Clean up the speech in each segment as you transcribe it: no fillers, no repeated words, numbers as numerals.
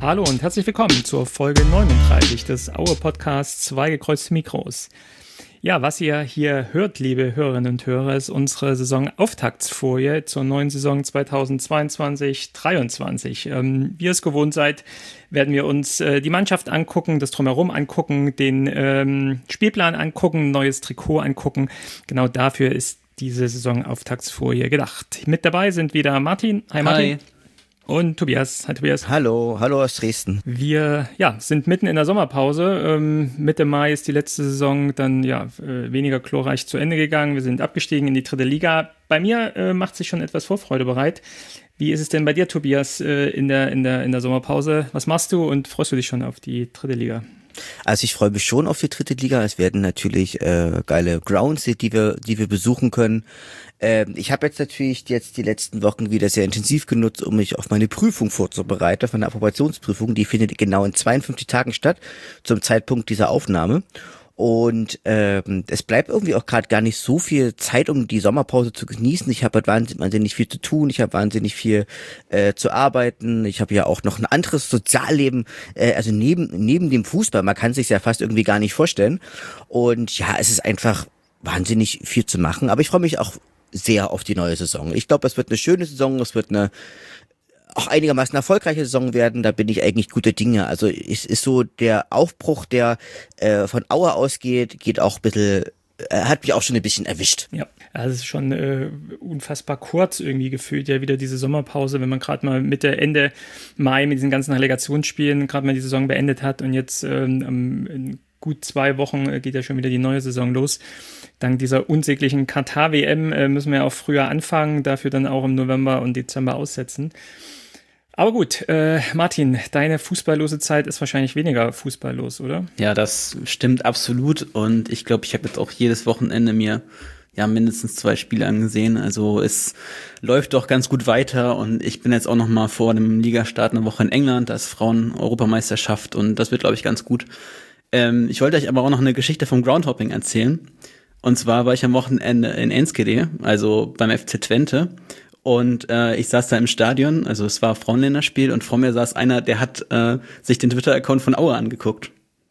Hallo und herzlich willkommen zur Folge 39 des Aue-Podcasts Zwei gekreuzte Mikros. Ja, was ihr hier hört, liebe Hörerinnen und Hörer, ist unsere Saisonauftaktsfolie zur neuen Saison 2022-23. Wie ihr es gewohnt seid, werden wir uns die Mannschaft angucken, das Drumherum angucken, den Spielplan angucken, neues Trikot angucken. Genau dafür ist diese Saisonauftaktsfolie gedacht. Mit dabei sind wieder Martin. Hi Martin. Hi. Und Tobias. Hi Tobias. Hallo aus Dresden. Wir sind mitten in der Sommerpause. Mitte Mai ist die letzte Saison dann weniger glorreich zu Ende gegangen. Wir sind abgestiegen in die dritte Liga. Bei mir macht sich schon etwas Vorfreude bereit. Wie ist es denn bei dir, Tobias, in der Sommerpause? Was machst du und freust du dich schon auf die dritte Liga? Also ich freue mich schon auf die dritte Liga. Es werden natürlich geile Grounds, die wir besuchen können. Ich habe jetzt natürlich die letzten Wochen wieder sehr intensiv genutzt, um mich auf meine Prüfung vorzubereiten, meine Approbationsprüfung. Die findet genau in 52 Tagen statt, zum Zeitpunkt dieser Aufnahme. Und es bleibt irgendwie auch gerade gar nicht so viel Zeit, um die Sommerpause zu genießen. Ich habe halt wahnsinnig viel zu tun, ich habe wahnsinnig viel zu arbeiten. Ich habe ja auch noch ein anderes Sozialleben, also neben dem Fußball. Man kann sich ja fast irgendwie gar nicht vorstellen. Und ja, es ist einfach wahnsinnig viel zu machen. Aber ich freue mich auch sehr auf die neue Saison. Ich glaube, es wird eine schöne Saison, es wird eine auch einigermaßen erfolgreiche Saison werden, da bin ich eigentlich guter Dinge. Also es ist so der Aufbruch, der von Aue ausgeht, geht auch ein bisschen, hat mich auch schon ein bisschen erwischt. Ja, also es ist schon unfassbar kurz irgendwie gefühlt, ja wieder diese Sommerpause, wenn man gerade mal Mitte, Ende Mai mit diesen ganzen Relegationsspielen gerade mal die Saison beendet hat und jetzt in gut 2 Wochen geht ja schon wieder die neue Saison los. Dank dieser unsäglichen Katar-WM müssen wir auch früher anfangen, dafür dann auch im November und Dezember aussetzen. Aber gut, Martin, deine fußballlose Zeit ist wahrscheinlich weniger fußballlos, oder? Ja, das stimmt absolut und ich glaube, ich habe jetzt auch jedes Wochenende mir mindestens 2 Spiele angesehen. Also es läuft doch ganz gut weiter und ich bin jetzt auch noch mal vor dem Ligastart eine Woche in England, da ist Frauen-Europameisterschaft und das wird, glaube ich, ganz gut. Ich wollte euch aber auch noch eine Geschichte vom Groundhopping erzählen. Und zwar war ich am Wochenende in Enschede, also beim FC Twente. Und ich saß da im Stadion, also es war Frauenländerspiel und vor mir saß einer, der hat sich den Twitter-Account von Aue angeguckt.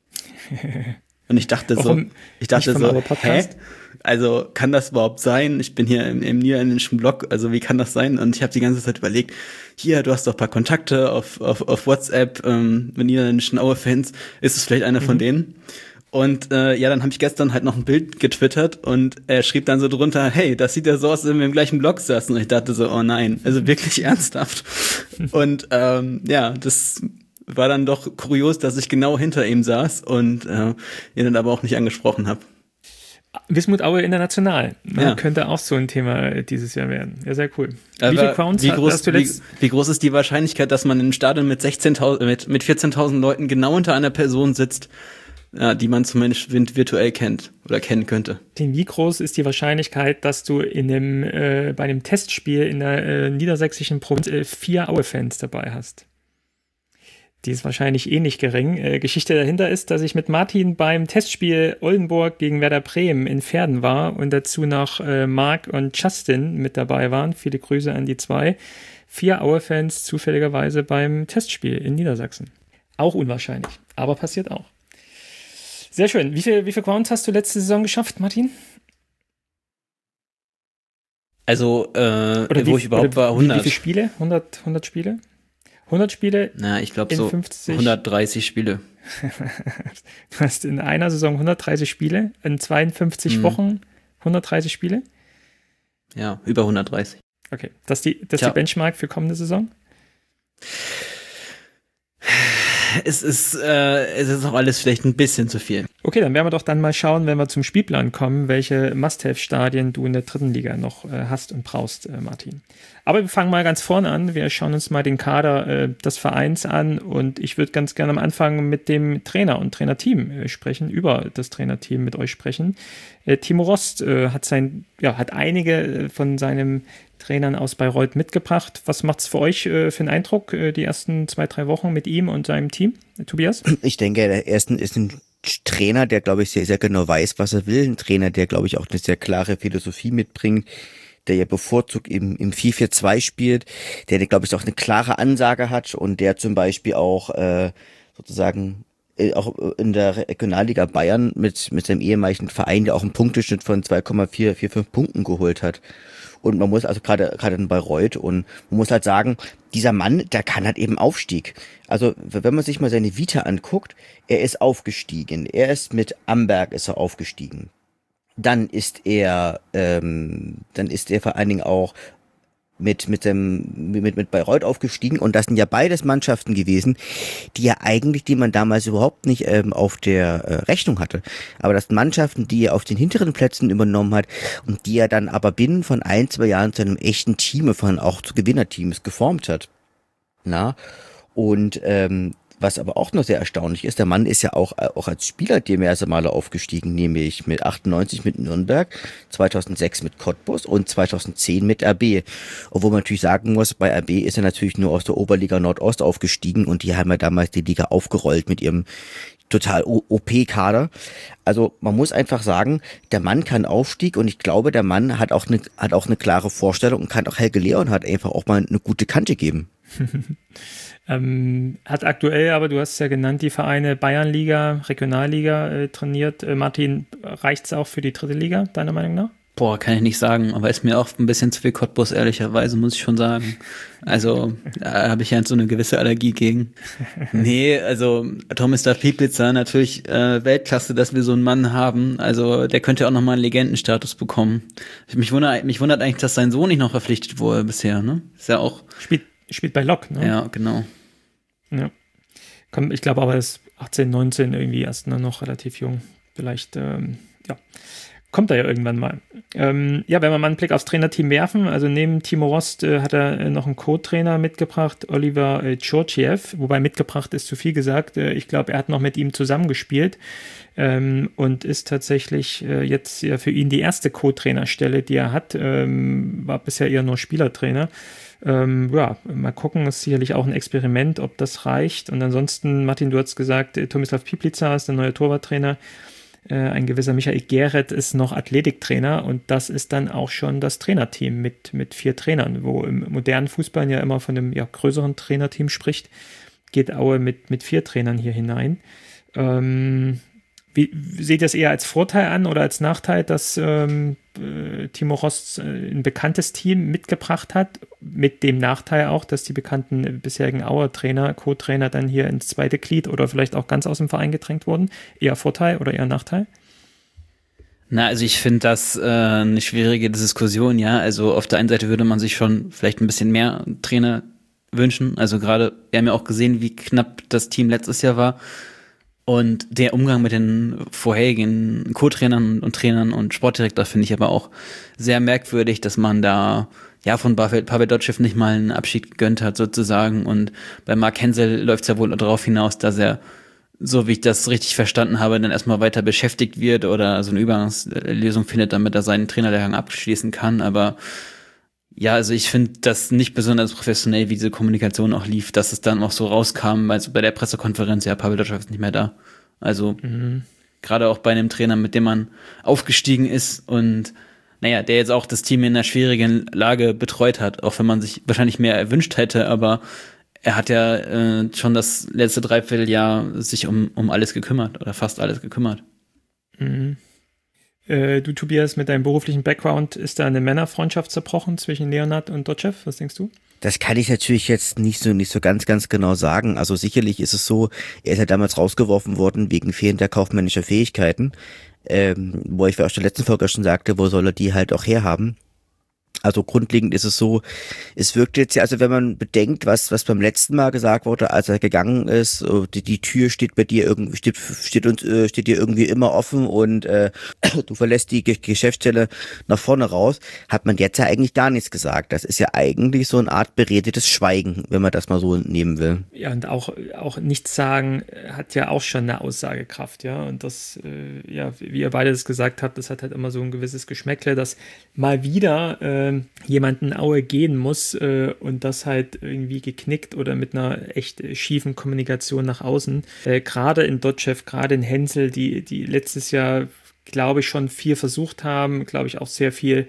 Und ich dachte so, hä? Also kann das überhaupt sein? Ich bin hier im niederländischen Blog, also wie kann das sein? Und ich habe die ganze Zeit überlegt, hier, du hast doch ein paar Kontakte auf WhatsApp mit niederländischen Aue-Fans, ist es vielleicht einer von denen? Und dann habe ich gestern halt noch ein Bild getwittert und er schrieb dann so drunter, hey, das sieht ja so aus, als wenn wir im gleichen Blog saßen. Und ich dachte so, oh nein, also wirklich ernsthaft. Und das war dann doch kurios, dass ich genau hinter ihm saß und ihn dann aber auch nicht angesprochen habe. Wismut Aue international. Könnte auch so ein Thema dieses Jahr werden. Ja, sehr cool. Wie viele Crowns hast du wie groß ist die Wahrscheinlichkeit, dass man in einem Stadion mit 14.000 Leuten genau unter einer Person sitzt, die man zumindest virtuell kennt oder kennen könnte? Wie groß ist die Wahrscheinlichkeit, dass du bei einem Testspiel in der niedersächsischen Provinz 4 Aue-Fans dabei hast? Die ist wahrscheinlich nicht gering. Geschichte dahinter ist, dass ich mit Martin beim Testspiel Oldenburg gegen Werder Bremen in Verden war und dazu noch Marc und Justin mit dabei waren. Viele Grüße an die 2. 4 Aue-Fans zufälligerweise beim Testspiel in Niedersachsen. Auch unwahrscheinlich, aber passiert auch. Sehr schön. Wie viel Crowns hast du letzte Saison geschafft, Martin? Also, wo ich überhaupt war, 100. Wie viele Spiele? 100 Spiele? 100 Spiele? Na, ich glaube so 50. 130 Spiele. Du hast in einer Saison 130 Spiele, in 52 Wochen 130 Spiele? Ja, über 130. Okay, das ist die Benchmark für kommende Saison? Es ist auch alles vielleicht ein bisschen zu viel. Okay, dann werden wir doch dann mal schauen, wenn wir zum Spielplan kommen, welche Must-Have-Stadien du in der dritten Liga noch hast und brauchst, Martin. Aber wir fangen mal ganz vorne an. Wir schauen uns mal den Kader des Vereins an und ich würde ganz gerne am Anfang mit dem Trainer und Trainerteam sprechen, über das Trainerteam mit euch sprechen. Timo Rost hat einige von seinen Trainern aus Bayreuth mitgebracht. Was macht es für euch für einen Eindruck, die ersten 2-3 Wochen mit ihm und seinem Team? Tobias? Ich denke, der erste ist ein Trainer, der, glaube ich, sehr, sehr genau weiß, was er will. Ein Trainer, der, glaube ich, auch eine sehr klare Philosophie mitbringt, der ja bevorzugt im 4-4-2 spielt, der glaube ich auch eine klare Ansage hat und der zum Beispiel auch sozusagen auch in der Regionalliga Bayern mit seinem ehemaligen Verein ja auch einen Punkteschnitt von 2,445 Punkten geholt hat. Und man muss also gerade in Bayreuth und man muss halt sagen, dieser Mann, der kann halt eben Aufstieg. Also wenn man sich mal seine Vita anguckt, er ist aufgestiegen. Er ist mit Amberg ist er aufgestiegen. Dann ist er vor allen Dingen auch mit Bayreuth aufgestiegen und das sind ja beides Mannschaften gewesen, die man damals überhaupt nicht auf der Rechnung hatte. Aber das sind Mannschaften, die er auf den hinteren Plätzen übernommen hat und die er dann aber binnen von 1-2 Jahren zu einem echten Team, von auch zu Gewinnerteams geformt hat. Na? Und was aber auch noch sehr erstaunlich ist, der Mann ist ja auch als Spieler diverse Male aufgestiegen, nämlich mit 98 mit Nürnberg, 2006 mit Cottbus und 2010 mit RB. Obwohl man natürlich sagen muss, bei RB ist er natürlich nur aus der Oberliga Nordost aufgestiegen und die haben ja damals die Liga aufgerollt mit ihrem total OP-Kader. Also man muss einfach sagen, der Mann kann Aufstieg und ich glaube, der Mann hat auch eine klare Vorstellung und kann auch Helge Leonhardt einfach auch mal eine gute Kante geben. Hat aktuell, aber du hast es ja genannt, die Vereine Bayernliga, Regionalliga trainiert. Martin, reicht es auch für die dritte Liga, deiner Meinung nach? Boah, kann ich nicht sagen, aber ist mir auch ein bisschen zu viel Cottbus, ehrlicherweise, muss ich schon sagen. Also, da habe ich ja so eine gewisse Allergie gegen. Nee, also Tomislav Piplica, natürlich Weltklasse, dass wir so einen Mann haben. Also, der könnte auch nochmal einen Legendenstatus bekommen. Mich wundert eigentlich, dass sein Sohn nicht noch verpflichtet wurde bisher, ne? Ist ja auch... Spielt bei Lok, ne? Ja, genau. Ja. Ich glaube aber, er ist 18, 19 irgendwie erst noch relativ jung. Vielleicht, kommt er ja irgendwann mal. Wenn wir mal einen Blick aufs Trainerteam werfen, also neben Timo Rost hat er noch einen Co-Trainer mitgebracht, Oliver Georgiev, wobei mitgebracht ist zu viel gesagt. Ich glaube, er hat noch mit ihm zusammengespielt und ist tatsächlich jetzt ja für ihn die erste Co-Trainerstelle, die er hat. War bisher eher nur Spielertrainer. Mal gucken, ist sicherlich auch ein Experiment, ob das reicht. Und ansonsten, Martin, du hast gesagt, Tomislav Piplica ist der neue Torwarttrainer. Ein gewisser Michael Gereth ist noch Athletiktrainer und das ist dann auch schon das Trainerteam mit 4 Trainern, wo im modernen Fußball ja immer von einem größeren Trainerteam spricht, geht Aue mit 4 Trainern hier hinein. Wie seht ihr es eher als Vorteil an oder als Nachteil, dass Timo Rost ein bekanntes Team mitgebracht hat, mit dem Nachteil auch, dass die bekannten bisherigen Auer-Trainer, Co-Trainer dann hier ins zweite Glied oder vielleicht auch ganz aus dem Verein gedrängt wurden? Eher Vorteil oder eher Nachteil? Na, also ich finde das eine schwierige Diskussion, ja. Also auf der einen Seite würde man sich schon vielleicht ein bisschen mehr Trainer wünschen. Also gerade, wir haben ja auch gesehen, wie knapp das Team letztes Jahr war. Und der Umgang mit den vorherigen Co-Trainern und Trainern und Sportdirektor finde ich aber auch sehr merkwürdig, dass man da von Pavel Dotschew nicht mal einen Abschied gegönnt hat sozusagen. Und bei Mark Hensel läuft es ja wohl darauf hinaus, dass er, so wie ich das richtig verstanden habe, dann erstmal weiter beschäftigt wird oder so eine Übergangslösung findet, damit er seinen Trainerlehrgang abschließen kann. Aber ja, also ich finde das nicht besonders professionell, wie diese Kommunikation auch lief, dass es dann auch so rauskam, also bei der Pressekonferenz, ja, Pavel Dotschew ist nicht mehr da. Also gerade auch bei einem Trainer, mit dem man aufgestiegen ist und der jetzt auch das Team in einer schwierigen Lage betreut hat, auch wenn man sich wahrscheinlich mehr erwünscht hätte, aber er hat ja schon das letzte Dreivierteljahr sich um alles gekümmert oder fast alles gekümmert. Mhm. Du, Tobias, mit deinem beruflichen Background, ist da eine Männerfreundschaft zerbrochen zwischen Leonhardt und Dotschew? Was denkst du? Das kann ich natürlich jetzt nicht so ganz genau sagen. Also sicherlich ist es so, er ist ja damals rausgeworfen worden wegen fehlender kaufmännischer Fähigkeiten, wo ich aus der letzten Folge schon sagte, wo soll er die halt auch herhaben. Also grundlegend ist es so, es wirkt jetzt ja, also wenn man bedenkt, was beim letzten Mal gesagt wurde, als er gegangen ist, die Tür steht bei dir irgendwie, steht dir irgendwie immer offen und du verlässt die Geschäftsstelle nach vorne raus, hat man jetzt ja eigentlich gar nichts gesagt. Das ist ja eigentlich so eine Art beredetes Schweigen, wenn man das mal so nehmen will. Ja, und auch nichts sagen hat ja auch schon eine Aussagekraft, ja. Und das, wie ihr beide das gesagt habt, das hat halt immer so ein gewisses Geschmäckle, dass mal wieder jemanden Aue gehen muss und das halt irgendwie geknickt oder mit einer echt schiefen Kommunikation nach außen. Gerade in Dotschew, gerade in Hensel, die letztes Jahr glaube ich, schon viel versucht haben, glaube ich auch sehr viel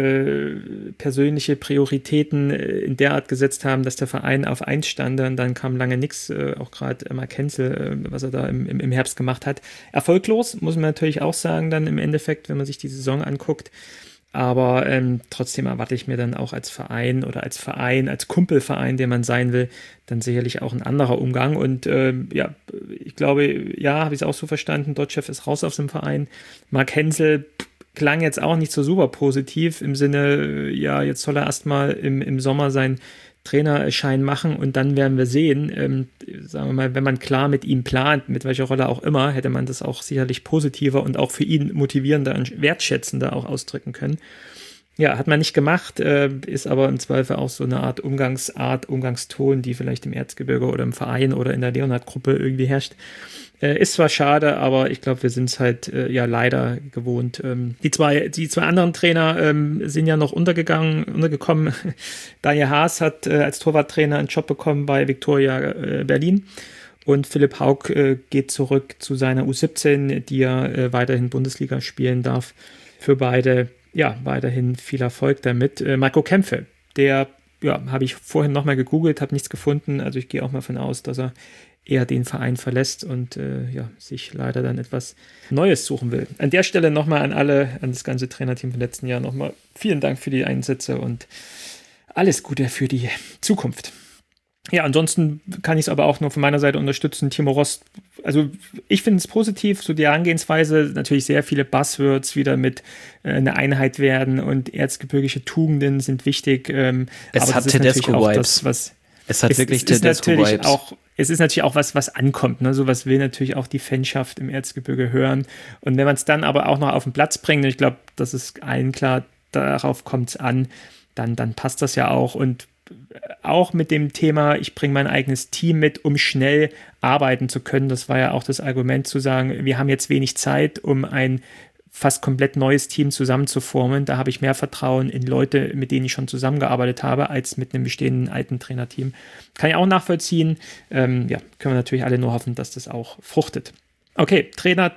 persönliche Prioritäten in der Art gesetzt haben, dass der Verein auf 1 stand, und dann kam lange nichts, auch gerade Mark Hensel, was er da im Herbst gemacht hat. Erfolglos, muss man natürlich auch sagen, dann im Endeffekt, wenn man sich die Saison anguckt. Aber trotzdem erwarte ich mir dann auch als Verein, als Kumpelverein, der man sein will, dann sicherlich auch ein anderer Umgang. Und ich glaube, habe ich es auch so verstanden, Dotschew ist raus aus dem Verein. Mark Hensel klang jetzt auch nicht so super positiv im Sinne, jetzt soll er erstmal im Sommer sein Trainerschein machen und dann werden wir sehen, sagen wir mal, wenn man klar mit ihm plant, mit welcher Rolle auch immer, hätte man das auch sicherlich positiver und auch für ihn motivierender und wertschätzender auch ausdrücken können. Ja, hat man nicht gemacht, ist aber im Zweifel auch so eine Art Umgangston, die vielleicht im Erzgebirge oder im Verein oder in der Leonhard-Gruppe irgendwie herrscht. Ist zwar schade, aber ich glaube, wir sind es halt leider gewohnt. Die zwei anderen Trainer sind ja noch untergekommen. Daniel Haas hat als Torwarttrainer einen Job bekommen bei Viktoria Berlin. Und Philipp Haug geht zurück zu seiner U17, die er weiterhin Bundesliga spielen darf. Für beide, weiterhin viel Erfolg damit. Marco Kempfe, der, habe ich vorhin nochmal gegoogelt, habe nichts gefunden. Also ich gehe auch mal davon aus, dass er eher den Verein verlässt und sich leider dann etwas Neues suchen will. An der Stelle nochmal an das ganze Trainerteam vom letzten Jahr nochmal vielen Dank für die Einsätze und alles Gute für die Zukunft. Ja, ansonsten kann ich es aber auch nur von meiner Seite unterstützen. Timo Rost, also ich finde es positiv, so die Herangehensweise, natürlich sehr viele Buzzwords wieder mit eine Einheit werden und erzgebirgische Tugenden sind wichtig. Es hat Tedesco-Vibes. Es hat wirklich Tedesco-Vibes. Es ist natürlich auch was ankommt, ne? Sowas will natürlich auch die Fanschaft im Erzgebirge hören. Und wenn man es dann aber auch noch auf den Platz bringt, und ich glaube, das ist allen klar, darauf kommt es an, dann passt das ja auch. Und auch mit dem Thema, ich bringe mein eigenes Team mit, um schnell arbeiten zu können. Das war ja auch das Argument zu sagen, wir haben jetzt wenig Zeit, um ein fast komplett neues Team zusammenzuformen. Da habe ich mehr Vertrauen in Leute, mit denen ich schon zusammengearbeitet habe, als mit einem bestehenden alten Trainerteam. Kann ich auch nachvollziehen. Können wir natürlich alle nur hoffen, dass das auch fruchtet. Okay, Trainer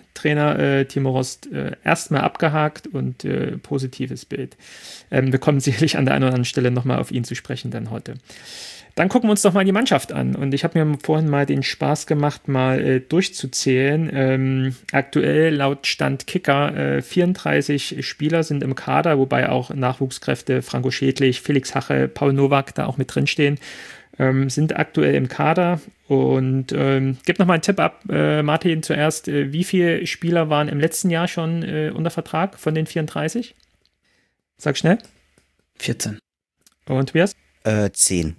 Timo Rost erstmal abgehakt und positives Bild. Wir kommen sicherlich an der einen oder anderen Stelle nochmal auf ihn zu sprechen dann heute. Dann gucken wir uns doch mal die Mannschaft an. Und ich habe mir vorhin mal den Spaß gemacht, mal durchzuzählen. Aktuell laut Stand Kicker 34 Spieler sind im Kader, wobei auch Nachwuchskräfte Franco Schädlich, Felix Hache, Paul Nowak da auch mit drinstehen. Sind aktuell im Kader. Und gib noch mal einen Tipp ab, Martin, zuerst. Wie viele Spieler waren im letzten Jahr schon unter Vertrag von den 34? Sag schnell. 14. Und Tobias? 10.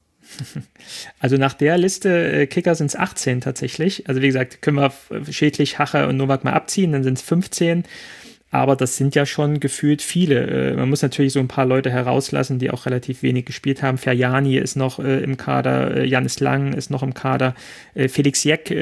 Also nach der Liste Kicker sind es 18 tatsächlich. Also wie gesagt, können wir Schädlich, Hache und Nowak mal abziehen, dann sind es 15. Aber das sind ja schon gefühlt viele. Man muss natürlich so ein paar Leute herauslassen, die auch relativ wenig gespielt haben. Ferjani ist noch im Kader, Janis Lang ist noch im Kader, Niklas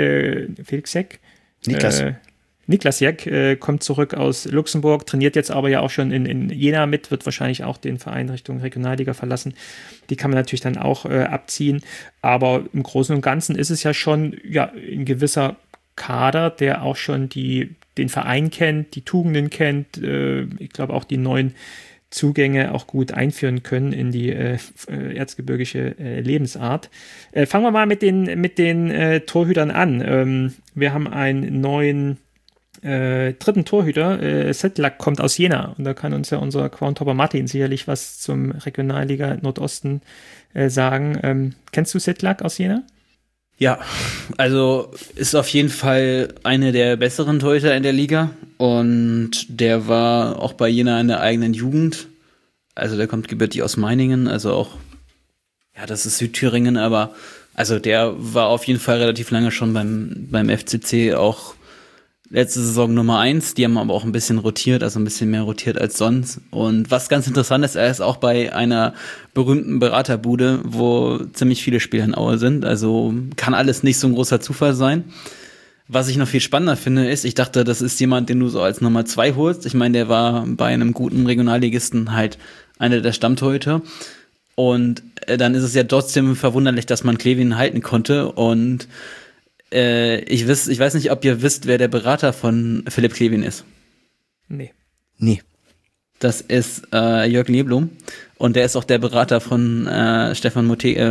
Jeck kommt zurück aus Luxemburg, trainiert jetzt aber ja auch schon in Jena mit, wird wahrscheinlich auch den Verein Richtung Regionalliga verlassen. Die kann man natürlich dann auch abziehen. Aber im Großen und Ganzen ist es ja schon ein gewisser Kader, der auch schon den Verein kennt, die Tugenden kennt, ich glaube auch die neuen Zugänge auch gut einführen können in die erzgebirgische Lebensart. Fangen wir mal mit den Torhütern an. Wir haben einen neuen dritten Torhüter. Sedlak kommt aus Jena und da kann uns ja unser Groundhopper Martin sicherlich was zum Regionalliga Nordosten sagen. Kennst du Sedlak aus Jena? Ja, also ist auf jeden Fall eine der besseren Torhüter in der Liga und der war auch bei Jena in der eigenen Jugend. Also der kommt gebürtig aus Meiningen, also auch, das ist Südthüringen, aber also der war auf jeden Fall relativ lange schon beim FCC, auch letzte Saison Nummer 1, die haben aber auch ein bisschen rotiert, also ein bisschen mehr rotiert als sonst. Und was ganz interessant ist, er ist auch bei einer berühmten Beraterbude, wo ziemlich viele Spieler in Aue sind, also kann alles nicht so ein großer Zufall sein. Was ich noch viel spannender finde, ist, ich dachte, das ist jemand, den du so als Nummer 2 holst. Ich meine, der war bei einem guten Regionalligisten halt einer der Stammtorhüter. Und dann ist es ja trotzdem verwunderlich, dass man Klevin halten konnte. Und ich weiß nicht, ob ihr wisst, wer der Berater von Philipp Klevin ist. Nee. Nee. Das ist Jörg Leblum und der ist auch der Berater von Stefan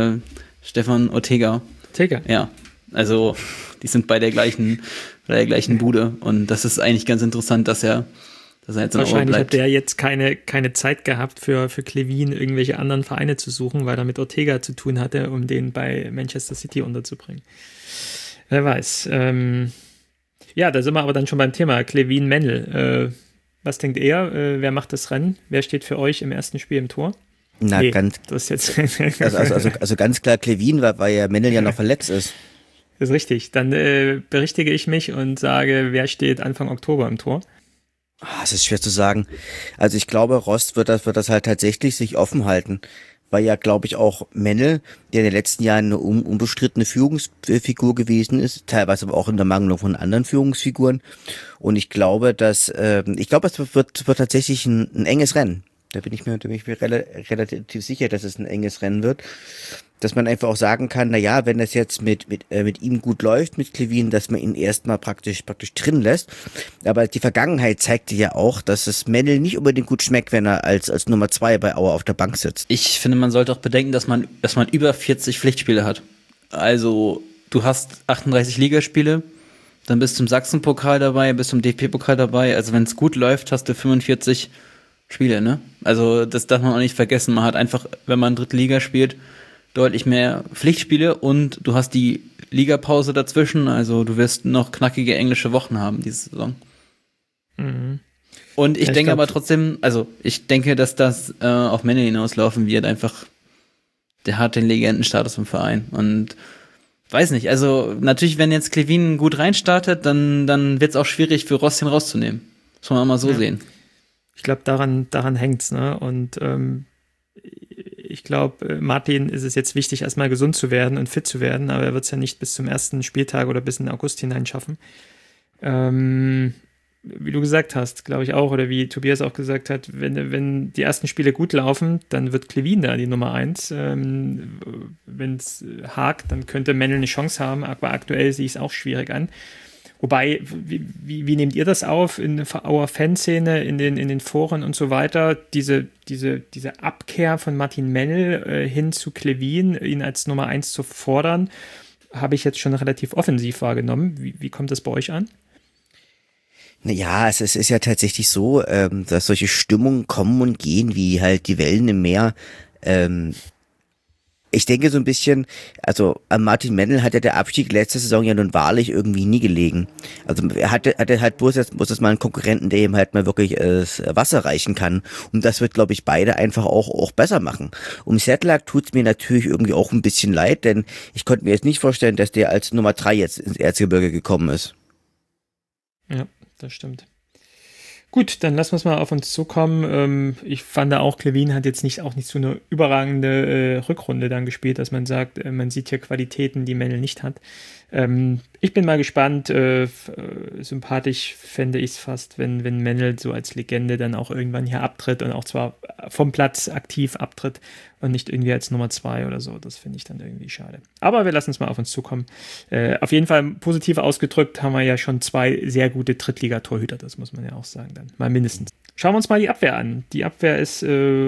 Ortega. Ortega? Ja, also die sind bei der gleichen Bude und das ist eigentlich ganz interessant, dass er jetzt in Aue Wahrscheinlich bleibt. hat der jetzt keine Zeit gehabt für Klevin irgendwelche anderen Vereine zu suchen, weil er mit Ortega zu tun hatte, um den bei Manchester City unterzubringen. Wer weiß. Ja, da sind wir aber dann schon beim Thema Klevin Mendel. Was denkt ihr? Wer macht das Rennen? Wer steht für euch im ersten Spiel im Tor? Na, ganz. Das ist jetzt also ganz klar Klevin, weil ja Mendel ja noch verletzt ist. Das ist richtig. Dann berichtige ich mich und sage, wer steht Anfang Oktober im Tor? Es ist schwer zu sagen. Also ich glaube, Rost wird das halt tatsächlich sich offen halten. Weil ja, glaube ich, auch Mendel, der in den letzten Jahren eine unbestrittene Führungsfigur gewesen ist, teilweise aber auch in der Mangelung von anderen Führungsfiguren. Und ich glaube, es wird tatsächlich ein enges Rennen. Da bin ich mir relativ sicher, dass es ein enges Rennen wird. Dass man einfach auch sagen kann, na ja, wenn das jetzt mit ihm gut läuft, mit Klevin, dass man ihn erstmal praktisch drin lässt. Aber die Vergangenheit zeigte ja auch, dass es Mendel nicht unbedingt gut schmeckt, wenn er als Nummer 2 bei Aue auf der Bank sitzt. Ich finde, man sollte auch bedenken, dass man über 40 Pflichtspiele hat. Also, du hast 38 Ligaspiele, dann bist du im Sachsenpokal dabei, bist du im DFB-Pokal dabei. Also, wenn es gut läuft, hast du 45 Spiele, ne? Also, das darf man auch nicht vergessen. Man hat einfach, wenn man dritte Liga spielt, deutlich mehr Pflichtspiele und du hast die Ligapause dazwischen, also du wirst noch knackige englische Wochen haben diese Saison. Mhm. Und ich denke aber trotzdem, also ich denke, dass das auf Mendel hinauslaufen wird, einfach, der hat den Legendenstatus im Verein und weiß nicht, also natürlich, wenn jetzt Klevin gut reinstartet, dann wird es auch schwierig für Rost, den rauszunehmen. Muss man auch mal so sehen. Ich glaube, daran hängt's, ne? Und ich glaube, Martin ist es jetzt wichtig, erstmal gesund zu werden und fit zu werden, aber er wird es ja nicht bis zum ersten Spieltag oder bis in den August hinein schaffen. Wie du gesagt hast, glaube ich auch, oder wie Tobias auch gesagt hat, wenn die ersten Spiele gut laufen, dann wird Klevin da die Nummer 1. Wenn es hakt, dann könnte Mendel eine Chance haben, aber aktuell sehe ich es auch schwierig an. Wobei, wie nehmt ihr das auf in der Fanszene, in den Foren und so weiter? Diese Abkehr von Martin Mendel hin zu Klevin, ihn als Nummer 1 zu fordern, habe ich jetzt schon relativ offensiv wahrgenommen. Wie kommt das bei euch an? Naja, es ist ja tatsächlich so, dass solche Stimmungen kommen und gehen, wie halt die Wellen im Meer. Ich denke so ein bisschen, also an Martin Mendel hat ja der Abstieg letzte Saison ja nun wahrlich irgendwie nie gelegen. Also er hatte halt bloß jetzt mal einen Konkurrenten, der ihm halt mal wirklich das Wasser reichen kann. Und das wird, glaube ich, beide einfach auch besser machen. Um Sedlak tut's mir natürlich irgendwie auch ein bisschen leid, denn ich konnte mir jetzt nicht vorstellen, dass der als Nummer 3 jetzt ins Erzgebirge gekommen ist. Ja, das stimmt. Gut, dann lassen wir es mal auf uns zukommen. Ich fand auch, Klevin hat jetzt nicht so eine überragende Rückrunde dann gespielt, dass man sagt, man sieht hier Qualitäten, die Mendel nicht hat. Ich bin mal gespannt. Sympathisch fände ich es fast, wenn Mendel so als Legende dann auch irgendwann hier abtritt und auch zwar vom Platz aktiv abtritt und nicht irgendwie als Nummer 2 oder so. Das finde ich dann irgendwie schade. Aber wir lassen es mal auf uns zukommen. Auf jeden Fall positiv ausgedrückt haben wir ja schon 2 sehr gute Drittligatorhüter. Das muss man ja auch sagen dann. Mal mindestens. Schauen wir uns mal die Abwehr an. Die Abwehr ist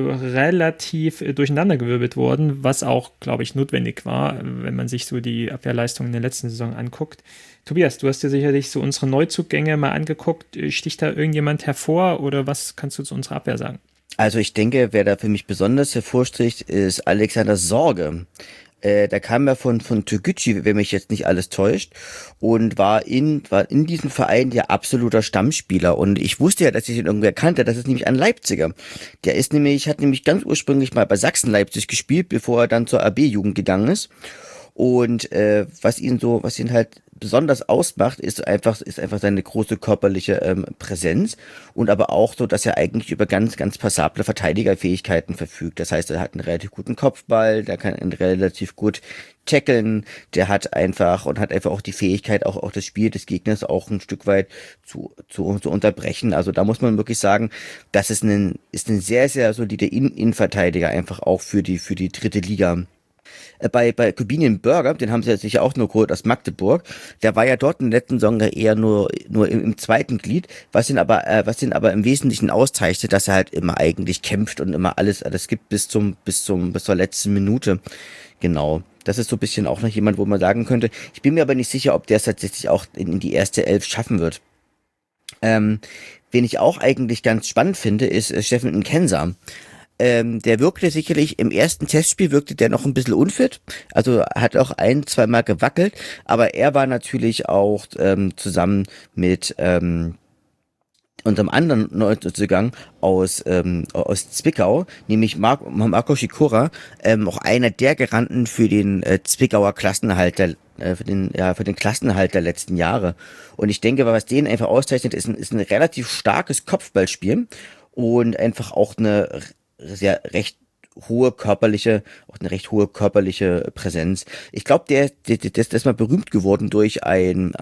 relativ durcheinandergewirbelt worden, was auch, glaube ich, notwendig war, wenn man sich so die Abwehrleistung in der letzten Saison anguckt. Tobias, du hast dir sicherlich so unsere Neuzugänge mal angeguckt. Sticht da irgendjemand hervor oder was kannst du zu unserer Abwehr sagen? Also ich denke, wer da für mich besonders hervorsticht, ist Alexander Sorge. Der kam ja von Türkgücü, wenn mich jetzt nicht alles täuscht, und war in diesem Verein ja absoluter Stammspieler. Und ich wusste ja, dass ich ihn irgendwer kannte. Das ist nämlich ein Leipziger. Hat nämlich ganz ursprünglich mal bei Sachsen Leipzig gespielt, bevor er dann zur AB-Jugend gegangen ist. Und was ihn halt besonders ausmacht, ist einfach seine große körperliche Präsenz und aber auch so, dass er eigentlich über ganz, ganz passable Verteidigerfähigkeiten verfügt. Das heißt, er hat einen relativ guten Kopfball, der kann ihn relativ gut tackeln, der hat einfach auch die Fähigkeit, auch das Spiel des Gegners auch ein Stück weit zu unterbrechen. Also da muss man wirklich sagen, das ist ein sehr, sehr solider Innenverteidiger einfach auch für die dritte Liga. bei Corbinian Burger, den haben sie ja sicher auch nur geholt aus Magdeburg, der war ja dort in der letzten Saison eher nur im zweiten Glied, was ihn aber im Wesentlichen auszeichnet, dass er halt immer eigentlich kämpft und immer alles gibt bis zur letzten Minute. Genau. Das ist so ein bisschen auch noch jemand, wo man sagen könnte, ich bin mir aber nicht sicher, ob der es tatsächlich auch in die erste Elf schaffen wird. Wen ich auch eigentlich ganz spannend finde, ist Steffen Nkensa. Der wirkte sicherlich im ersten Testspiel wirkte der noch ein bisschen unfit, also hat auch 1-2 Mal gewackelt, aber er war natürlich auch zusammen mit unserem anderen Neuzugang aus Zwickau, nämlich Marco Sikora, auch einer der Garanten für den Zwickauer Klassenerhalt für den Klassenerhalt der letzten Jahre. Und ich denke, was den einfach auszeichnet, ist ein relativ starkes Kopfballspiel und einfach auch eine recht hohe körperliche Präsenz. Ich glaube, der ist mal berühmt geworden durch ein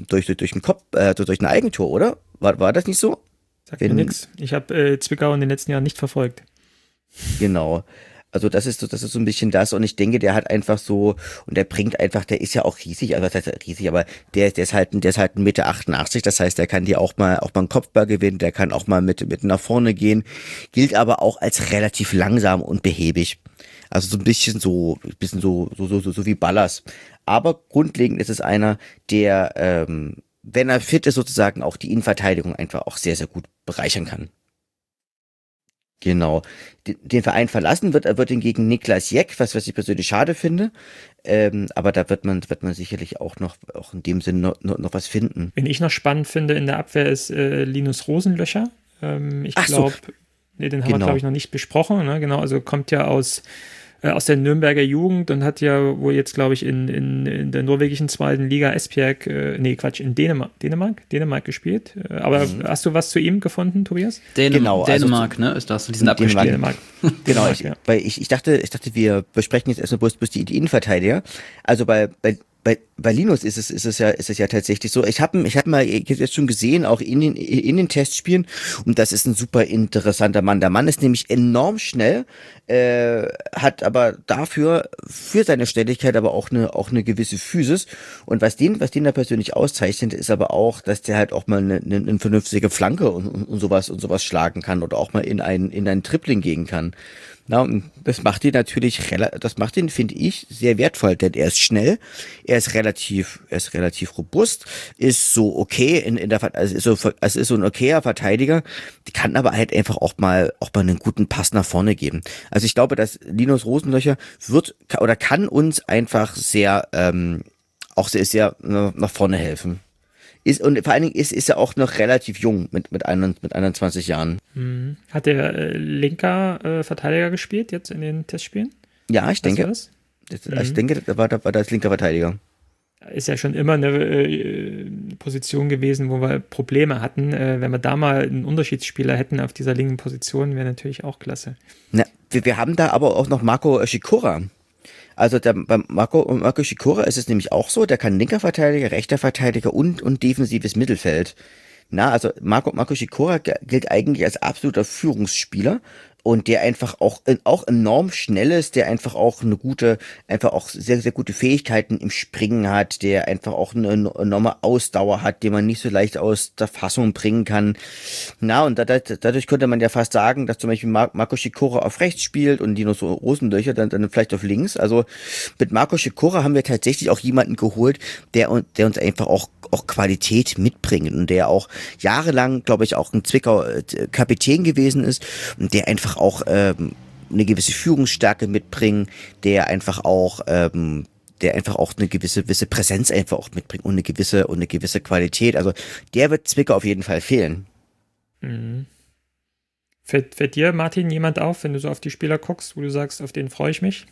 Eigentor, oder? War das nicht so? Sagt mir nix. Ich habe Zwickau in den letzten Jahren nicht verfolgt. Genau. Also das ist so ein bisschen das, und ich denke, der hat einfach so, und der ist ja auch riesig, also das heißt riesig, aber der ist halt 1,88 Meter, das heißt, der kann dir auch mal einen Kopfball gewinnen, der kann auch mal mit nach vorne gehen, gilt aber auch als relativ langsam und behäbig. Also so ein bisschen so wie Ballas. Aber grundlegend ist es einer, der, wenn er fit ist, sozusagen auch die Innenverteidigung einfach auch sehr, sehr gut bereichern kann. Genau. Den Verein verlassen wird hingegen Niklas Jeck, was ich persönlich schade finde. Aber da wird man sicherlich auch in dem Sinn noch was finden. Wen ich noch spannend finde in der Abwehr ist Linus Rosenlöcher. Den haben wir, glaube ich, noch nicht besprochen. Ne? Genau, also kommt ja aus der Nürnberger Jugend und hat ja wohl jetzt, glaube ich, in der norwegischen zweiten Liga Esbjerg, in Dänemark gespielt. Aber hast du was zu ihm gefunden, Tobias? Dänemark, ne, ist das? Die sind abgestiegen. Dänemark. Genau, weil ich dachte, wir besprechen jetzt erstmal bloß die Innenverteidiger. Also bei Linus ist es ja tatsächlich so. Ich habe mal jetzt schon gesehen, auch in den Testspielen, und das ist ein super interessanter Mann. Der Mann ist nämlich enorm schnell, hat aber dafür für seine Schnelligkeit aber auch eine gewisse Physis. Und was den da persönlich auszeichnet, ist aber auch, dass der halt auch mal eine vernünftige Flanke und sowas schlagen kann oder auch mal in einen Tripling gehen kann. Na, und das macht ihn, finde ich, sehr wertvoll, denn er ist schnell, er ist relativ robust, ist so okay ist so ein okayer Verteidiger, kann aber halt einfach auch mal einen guten Pass nach vorne geben. Also ich glaube, dass Linus Rosenlöcher kann uns einfach sehr nach vorne helfen. Und vor allen Dingen ist er auch noch relativ jung mit 21 Jahren. Hat der linker Verteidiger gespielt jetzt in den Testspielen? Ja, ich denke. Ich denke, da war das linker Verteidiger. Ist ja schon immer eine Position gewesen, wo wir Probleme hatten. Wenn wir da mal einen Unterschiedsspieler hätten auf dieser linken Position, wäre natürlich auch klasse. Na, wir haben da aber auch noch Marco Sikora. Also bei Marco Sikora ist es nämlich auch so, der kann linker Verteidiger, rechter Verteidiger und defensives Mittelfeld. Na, also Marco Sikora gilt eigentlich als absoluter Führungsspieler und der einfach auch enorm schnell ist, der einfach auch sehr, sehr gute Fähigkeiten im Springen hat, der einfach auch eine enorme Ausdauer hat, den man nicht so leicht aus der Fassung bringen kann. Na, und dadurch könnte man ja fast sagen, dass zum Beispiel Marco Sikora auf rechts spielt und Linus Rosenlöcher dann vielleicht auf links. Also mit Marco Sikora haben wir tatsächlich auch jemanden geholt, der uns einfach auch Qualität mitbringt und der auch jahrelang, glaube ich, auch ein Zwickau Kapitän gewesen ist und der einfach auch eine gewisse Führungsstärke mitbringt, der einfach auch eine gewisse Präsenz einfach auch mitbringt und eine gewisse Qualität. Also der wird Zwickau auf jeden Fall fehlen. Mhm. Fällt dir, Martin, jemand auf, wenn du so auf die Spieler guckst, wo du sagst, auf den freue ich mich?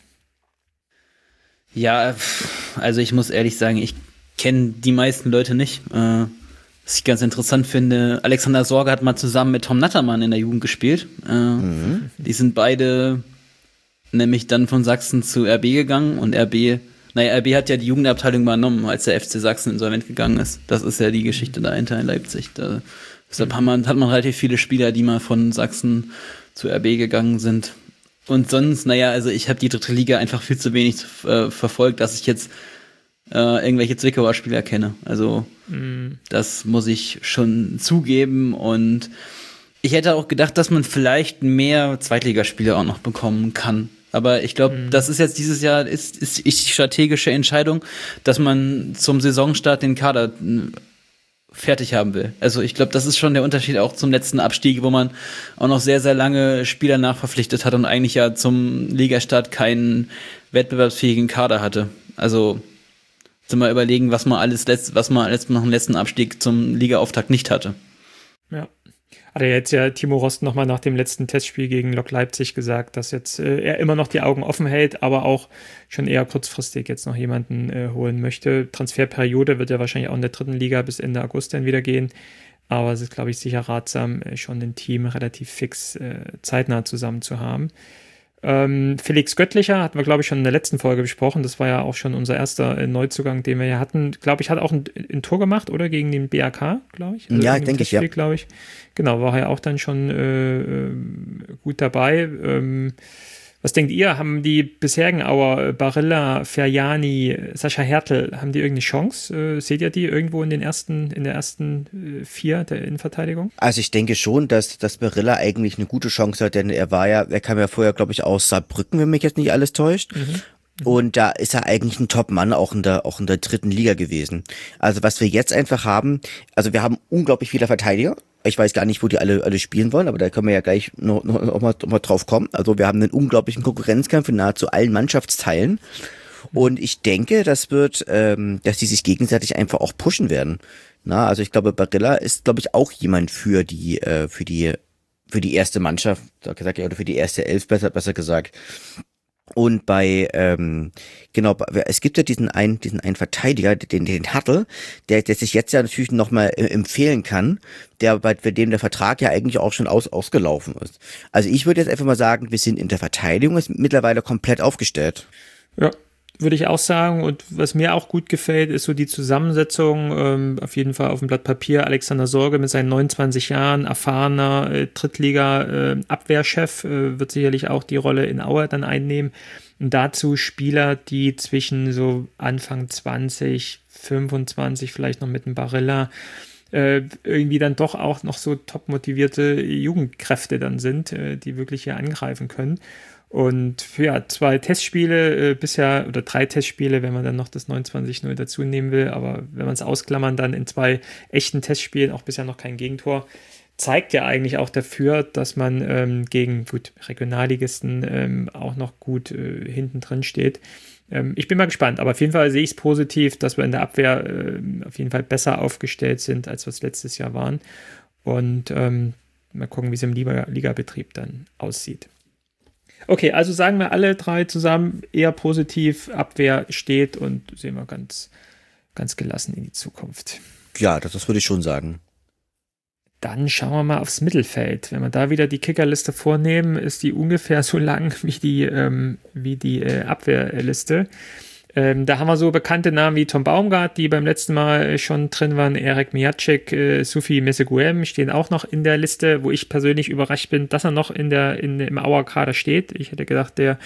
Ja, also ich muss ehrlich sagen, ich kenne die meisten Leute nicht. Was ich ganz interessant finde, Alexander Sorge hat mal zusammen mit Tom Nattermann in der Jugend gespielt. Die sind beide nämlich dann von Sachsen zu RB gegangen und RB hat ja die Jugendabteilung übernommen, als der FC Sachsen insolvent gegangen ist. Das ist ja die Geschichte dahinter in Leipzig. Deshalb hat man relativ viele Spieler, die mal von Sachsen zu RB gegangen sind. Und sonst, naja, also ich habe die dritte Liga einfach viel zu wenig verfolgt, dass ich jetzt irgendwelche Zwickauer Spieler kenne. Also das muss ich schon zugeben. Und ich hätte auch gedacht, dass man vielleicht mehr Zweitligaspieler auch noch bekommen kann. Aber ich glaube, das ist jetzt dieses Jahr ist die strategische Entscheidung, dass man zum Saisonstart den Kader fertig haben will. Also ich glaube, das ist schon der Unterschied auch zum letzten Abstieg, wo man auch noch sehr, sehr lange Spieler nachverpflichtet hat und eigentlich ja zum Ligastart keinen wettbewerbsfähigen Kader hatte. Also jetzt mal überlegen, was man nach dem letzten Abstieg zum Ligaauftakt nicht hatte. Ja. Hat ja jetzt Timo Rost nochmal nach dem letzten Testspiel gegen Lok Leipzig gesagt, dass jetzt er immer noch die Augen offen hält, aber auch schon eher kurzfristig jetzt noch jemanden holen möchte. Transferperiode wird ja wahrscheinlich auch in der dritten Liga bis Ende August dann wieder gehen. Aber es ist, glaube ich, sicher ratsam, schon ein Team relativ fix zeitnah zusammen zu haben. Felix Göttlicher hatten wir, glaube ich, schon in der letzten Folge besprochen. Das war ja auch schon unser erster Neuzugang, den wir ja hatten. Glaube ich, hat auch ein Tor gemacht, oder? Gegen den BAK, glaube ich. Also ja, denke ich, ja. Glaube ich. Genau, war ja auch dann schon gut dabei. Was denkt ihr? Haben die bisherigen Auer, Barilla, Ferjani, Sascha Hertel, haben die irgendeine Chance? Seht ihr die irgendwo in der ersten 4 der Innenverteidigung? Also ich denke schon, dass Barilla eigentlich eine gute Chance hat, denn er kam ja vorher, glaube ich, aus Saarbrücken, wenn mich jetzt nicht alles täuscht. Und da ist er eigentlich ein Top-Mann, auch in der dritten Liga gewesen. Also was wir jetzt einfach haben, also wir haben unglaublich viele Verteidiger. Ich weiß gar nicht, wo die alle spielen wollen, aber da können wir ja gleich noch mal drauf kommen. Also wir haben einen unglaublichen Konkurrenzkampf in nahezu allen Mannschaftsteilen. Und ich denke, dass die sich gegenseitig einfach auch pushen werden. Also ich glaube, Barilla ist, glaube ich, auch jemand für die erste Mannschaft, oder für die erste Elf, besser gesagt. Und es gibt ja diesen einen Verteidiger, den Hertel, der sich jetzt ja natürlich nochmal empfehlen kann, bei dem der Vertrag ja eigentlich auch schon ausgelaufen ist. Also ich würde jetzt einfach mal sagen, wir sind in der Verteidigung mittlerweile komplett aufgestellt. Ja, würde ich auch sagen. Und was mir auch gut gefällt, ist so die Zusammensetzung. Auf jeden Fall auf dem Blatt Papier. Alexander Sorge mit seinen 29 Jahren, erfahrener Drittliga-Abwehrchef, wird sicherlich auch die Rolle in Aue dann einnehmen. Und dazu Spieler, die zwischen so Anfang 20, 25, vielleicht noch mit dem Barilla, irgendwie dann doch auch noch so top motivierte Jugendkräfte dann sind, die wirklich hier angreifen können. Und ja, 2 Testspiele bisher, oder 3 Testspiele, wenn man dann noch das 29-0 dazu nehmen will, aber wenn man es ausklammern, dann in 2 echten Testspielen auch bisher noch kein Gegentor, zeigt ja eigentlich auch dafür, dass man gegen Regionalligisten auch noch gut hinten drin steht. Ich bin mal gespannt, aber auf jeden Fall sehe ich es positiv, dass wir in der Abwehr auf jeden Fall besser aufgestellt sind, als wir es letztes Jahr waren. Und mal gucken, wie es im Ligabetrieb dann aussieht. Okay, also sagen wir alle 3 zusammen, eher positiv, Abwehr steht und sehen wir ganz, ganz gelassen in die Zukunft. Ja, das würde ich schon sagen. Dann schauen wir mal aufs Mittelfeld. Wenn wir da wieder die Kickerliste vornehmen, ist die ungefähr so lang wie die Abwehrliste. Da haben wir so bekannte Namen wie Tom Baumgart, die beim letzten Mal schon drin waren. Erik Mijacek, Sufi Meseguem stehen auch noch in der Liste, wo ich persönlich überrascht bin, dass er noch im Auer-Kader steht. Ich hätte gedacht, der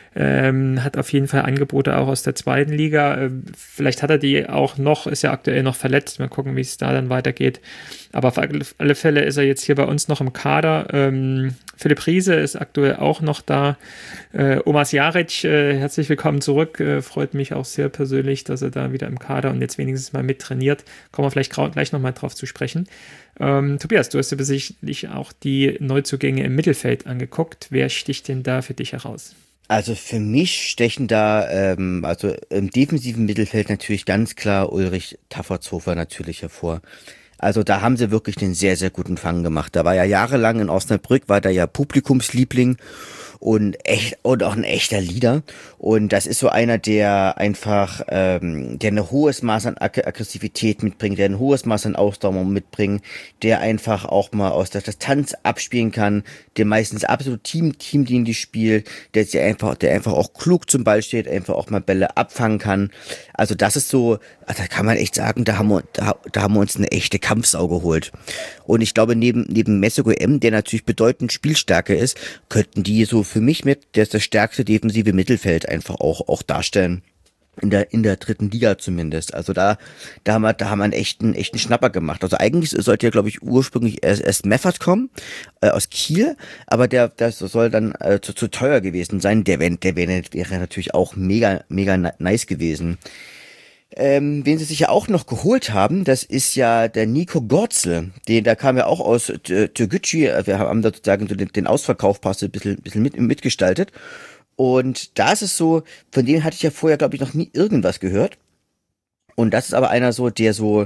hat auf jeden Fall Angebote auch aus der zweiten Liga. Vielleicht hat er die auch noch, ist ja aktuell noch verletzt. Mal gucken, wie es da dann weitergeht. Aber auf alle Fälle ist er jetzt hier bei uns noch im Kader. Philipp Riese ist aktuell auch noch da. Omas Jaric, herzlich willkommen zurück. Freut mich auch sehr persönlich, dass er da wieder im Kader und jetzt wenigstens mal mit trainiert. Kommen wir vielleicht gleich nochmal drauf zu sprechen. Tobias, du hast dir sicherlich auch die Neuzugänge im Mittelfeld angeguckt. Wer sticht denn da für dich heraus? Also für mich stechen da, also im defensiven Mittelfeld natürlich ganz klar Ulrich Taffertshofer natürlich hervor. Also da haben sie wirklich einen sehr, sehr guten Fang gemacht. Da war ja jahrelang in Osnabrück, war da ja Publikumsliebling und auch ein echter Leader. Und das ist so einer, der einfach, der ein hohes Maß an Aggressivität mitbringt, der ein hohes Maß an Ausdauer mitbringt, der einfach auch mal aus der Distanz abspielen kann, der meistens absolut teamdienlich spielt, der einfach auch klug zum Ball steht, einfach auch mal Bälle abfangen kann. Also das ist so, da kann man echt sagen, da haben wir uns eine echte Kampfsau geholt. Und ich glaube, neben Messeguem, der natürlich bedeutend Spielstärke ist, könnten die so für mich mit das stärkste defensive Mittelfeld einfach auch darstellen. In der dritten Liga zumindest. Also da haben wir einen echten Schnapper gemacht. Also eigentlich sollte ja, glaube ich, ursprünglich erst Meffert kommen, aus Kiel, aber das soll dann zu teuer gewesen sein. Der wäre natürlich auch mega nice gewesen. Wen sie sich ja auch noch geholt haben, das ist ja der Nico Gorzel. Der kam ja auch aus Türkgücü. Wir haben da sozusagen den Ausverkauf ein bisschen mitgestaltet. Und da ist es so, von dem hatte ich ja vorher, glaube ich, noch nie irgendwas gehört. Und das ist aber einer so,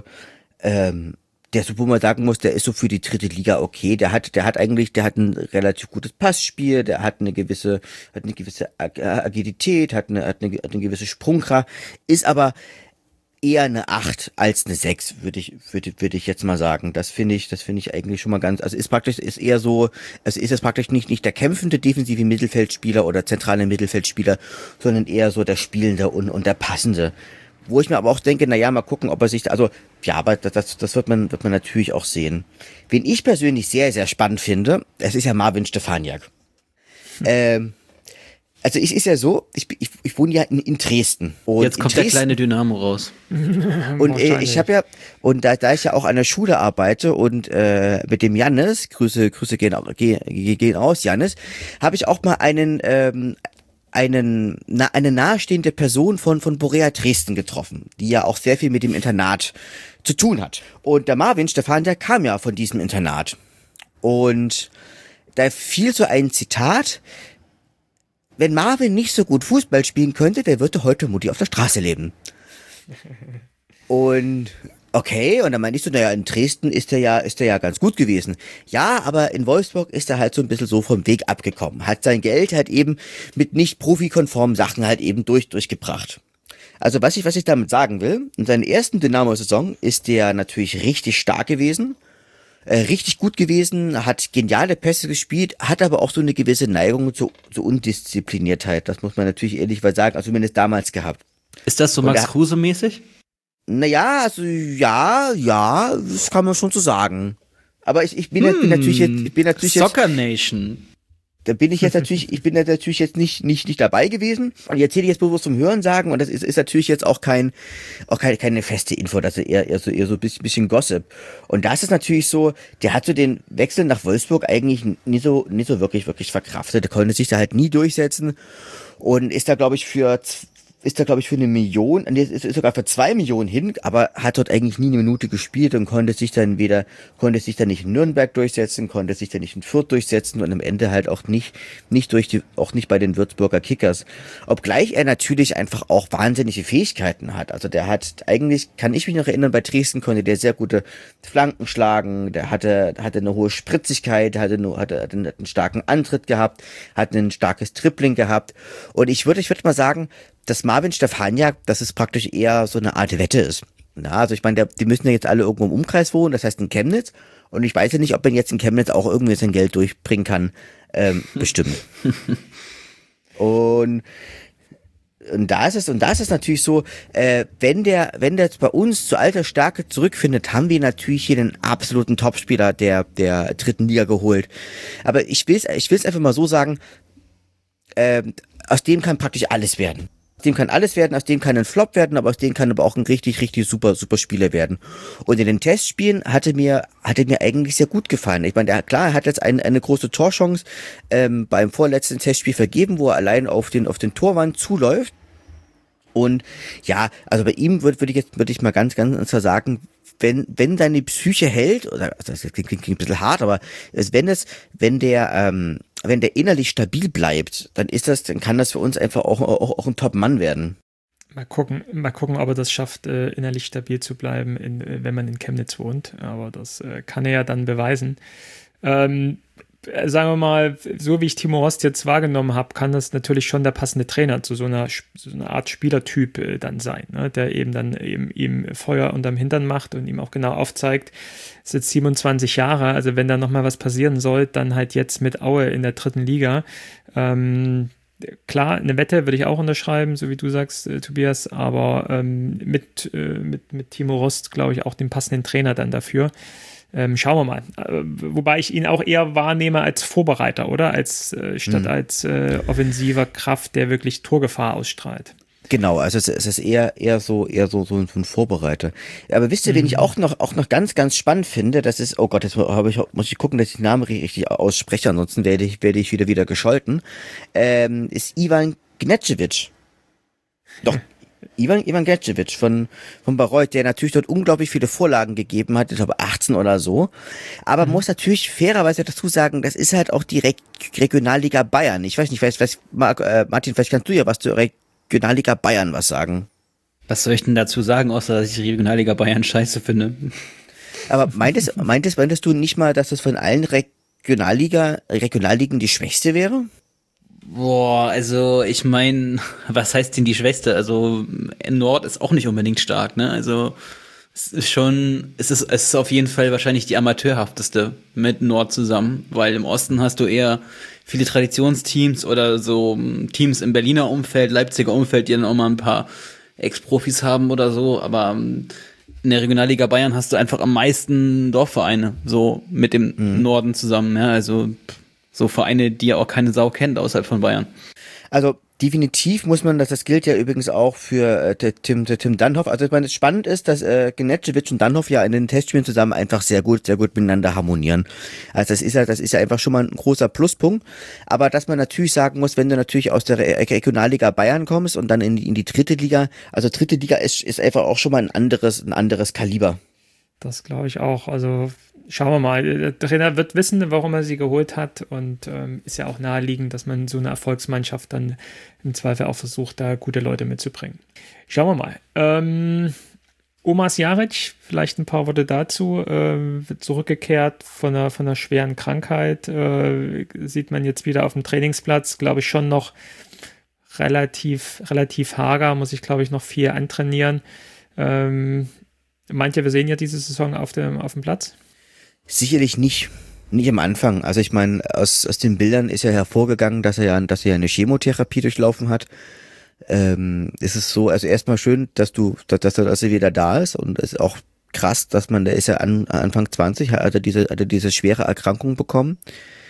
wo man sagen muss, der ist so für die dritte Liga okay. Der hat ein relativ gutes Passspiel, der hat eine gewisse Agilität, hat eine gewisse Sprungkraft, ist aber eher eine 8 als eine 6, würde ich jetzt mal sagen. Das finde ich eigentlich schon mal ganz, also ist jetzt praktisch nicht der kämpfende defensive Mittelfeldspieler oder zentrale Mittelfeldspieler, sondern eher so der Spielende und der Passende. Wo ich mir aber auch denke, naja, mal gucken, ob er sich, also, ja, aber das wird man natürlich auch sehen. Wen ich persönlich sehr, sehr spannend finde, es ist ja Marvin Stefaniak. Also es ist ja so, ich wohne ja in Dresden. Und jetzt kommt der kleine Dynamo raus. Und ich habe ja, und da ich ja auch an der Schule arbeite und mit dem Jannis, Grüße gehen aus, Jannis, habe ich auch mal eine nahestehende Person von Borea Dresden getroffen, die ja auch sehr viel mit dem Internat zu tun hat. Und der Marvin Stefan, der kam ja von diesem Internat. Und da fiel so ein Zitat: Wenn Marvin nicht so gut Fußball spielen könnte, der würde heute Mutti auf der Straße leben. Und okay, und dann meinte ich so, naja, in Dresden ist er ja ganz gut gewesen. Ja, aber in Wolfsburg ist er halt so ein bisschen so vom Weg abgekommen. Hat sein Geld halt eben mit nicht profikonformen Sachen halt eben durchgebracht. Also was ich damit sagen will, in seiner ersten Dynamo-Saison ist der natürlich richtig stark gewesen. Richtig gut gewesen, hat geniale Pässe gespielt, hat aber auch so eine gewisse Neigung zur Undiszipliniertheit. Das muss man natürlich ehrlich sagen, also zumindest damals gehabt. Ist das so Max Kruse-mäßig? Naja, also ja, das kann man schon so sagen. Aber ich bin natürlich jetzt Soccer Nation. Da bin ich natürlich jetzt nicht dabei gewesen. Und ich erzähle jetzt bewusst zum Hören sagen, und das ist natürlich jetzt auch keine feste Info, das ist eher so ein bisschen Gossip. Und da ist es natürlich so, der hat so den Wechsel nach Wolfsburg eigentlich nie so wirklich verkraftet. Der konnte sich da halt nie durchsetzen und ist da, glaube ich, für 1 Million, ist sogar für 2 Millionen hin, aber hat dort eigentlich nie eine Minute gespielt und konnte sich dann nicht in Nürnberg durchsetzen, konnte sich dann nicht in Fürth durchsetzen und am Ende halt auch nicht bei den Würzburger Kickers. Obgleich er natürlich einfach auch wahnsinnige Fähigkeiten hat. Also der hat eigentlich, kann ich mich noch erinnern, bei Dresden konnte der sehr gute Flanken schlagen, der hatte eine hohe Spritzigkeit, hatte einen starken Antritt gehabt, hat ein starkes Dribbling gehabt und ich würde mal sagen, dass Marvin Stefaniak, dass es praktisch eher so eine Art Wette ist. Na, also ich meine, die müssen ja jetzt alle irgendwo im Umkreis wohnen, das heißt in Chemnitz. Und ich weiß ja nicht, ob man jetzt in Chemnitz auch irgendwie sein Geld durchbringen kann. Bestimmt. Und da ist es natürlich so, wenn der jetzt bei uns zu alter Stärke zurückfindet, haben wir natürlich hier den absoluten Topspieler der dritten Liga geholt. Aber ich will's einfach mal so sagen, aus dem kann praktisch alles werden. Aus dem kann alles werden, aus dem kann ein Flop werden, aber aus dem kann aber auch ein richtig, richtig super Spieler werden. Und in den Testspielen hatte mir eigentlich sehr gut gefallen. Ich meine, er hat jetzt eine große Torchance beim vorletzten Testspiel vergeben, wo er allein auf den Torwand zuläuft. Und ja, also bei ihm würde ich mal ganz klar sagen, wenn deine Psyche hält, oder das klingt ein bisschen hart, aber wenn der innerlich stabil bleibt, dann kann das für uns einfach auch ein Top-Mann werden. Mal gucken, ob er das schafft, innerlich stabil zu bleiben, wenn man in Chemnitz wohnt. Aber das kann er ja dann beweisen. Sagen wir mal, so wie ich Timo Rost jetzt wahrgenommen habe, kann das natürlich schon der passende Trainer zu so einer Art Spielertyp dann sein, ne? Der eben dann ihm Feuer unterm Hintern macht und ihm auch genau aufzeigt, ist jetzt 27 Jahre, also wenn da nochmal was passieren soll, dann halt jetzt mit Aue in der dritten Liga. Klar, eine Wette würde ich auch unterschreiben, so wie du sagst, Tobias, aber mit Timo Rost, glaube ich, auch den passenden Trainer dann dafür. Schauen wir mal. Wobei ich ihn auch eher wahrnehme als Vorbereiter, oder? Statt als offensiver Kraft, der wirklich Torgefahr ausstrahlt. Genau, also es ist eher so ein Vorbereiter. Aber wisst ihr, wen ich auch noch ganz, ganz spannend finde, das ist, oh Gott, jetzt muss ich gucken, dass ich den Namen richtig ausspreche, ansonsten werde ich wieder gescholten, ist Ivan Gnečević. Doch, Ivan Gnečević von Bayreuth, der natürlich dort unglaublich viele Vorlagen gegeben hat, ich glaube 18 oder so. Aber man muss natürlich fairerweise dazu sagen, das ist halt auch die Regionalliga Bayern. Ich weiß nicht, Martin, vielleicht kannst du ja was zur Regionalliga Bayern was sagen. Was soll ich denn dazu sagen, außer dass ich die Regionalliga Bayern scheiße finde? Aber meintest du nicht mal, dass das von allen Regionalligen die schwächste wäre? Boah, also ich meine, was heißt denn die schwächste? Also Nord ist auch nicht unbedingt stark, ne? Also es ist auf jeden Fall wahrscheinlich die amateurhafteste mit Nord zusammen, weil im Osten hast du eher viele Traditionsteams oder so Teams im Berliner Umfeld, Leipziger Umfeld, die dann auch mal ein paar Ex-Profis haben oder so, aber in der Regionalliga Bayern hast du einfach am meisten Dorfvereine, so mit dem Norden zusammen, ja, also so Vereine, die ja auch keine Sau kennt außerhalb von Bayern. Also definitiv muss man, das gilt ja übrigens auch für Tim Dannhoff. Also ich meine, spannend ist, dass Gnečević und Dannhoff ja in den Testspielen zusammen einfach sehr gut miteinander harmonieren. Also das ist ja einfach schon mal ein großer Pluspunkt. Aber dass man natürlich sagen muss, wenn du natürlich aus der Regionalliga Bayern kommst und dann in die dritte Liga, also dritte Liga ist einfach auch schon mal ein anderes Kaliber. Das glaube ich auch. Also schauen wir mal. Der Trainer wird wissen, warum er sie geholt hat und ist ja auch naheliegend, dass man so eine Erfolgsmannschaft dann im Zweifel auch versucht, da gute Leute mitzubringen. Schauen wir mal. Omas Jaric, vielleicht ein paar Worte dazu, wird zurückgekehrt von einer schweren Krankheit, sieht man jetzt wieder auf dem Trainingsplatz, glaube ich schon noch relativ hager, muss ich glaube ich noch viel antrainieren. Meint ihr, wir sehen ja diese Saison auf dem Platz? Sicherlich nicht am Anfang. Also ich meine, aus den Bildern ist ja hervorgegangen, dass er ja eine Chemotherapie durchlaufen hat. Ist es so, also erstmal schön, dass er wieder da ist und es ist auch krass, dass der ist ja Anfang 20, hat er diese schwere Erkrankung bekommen.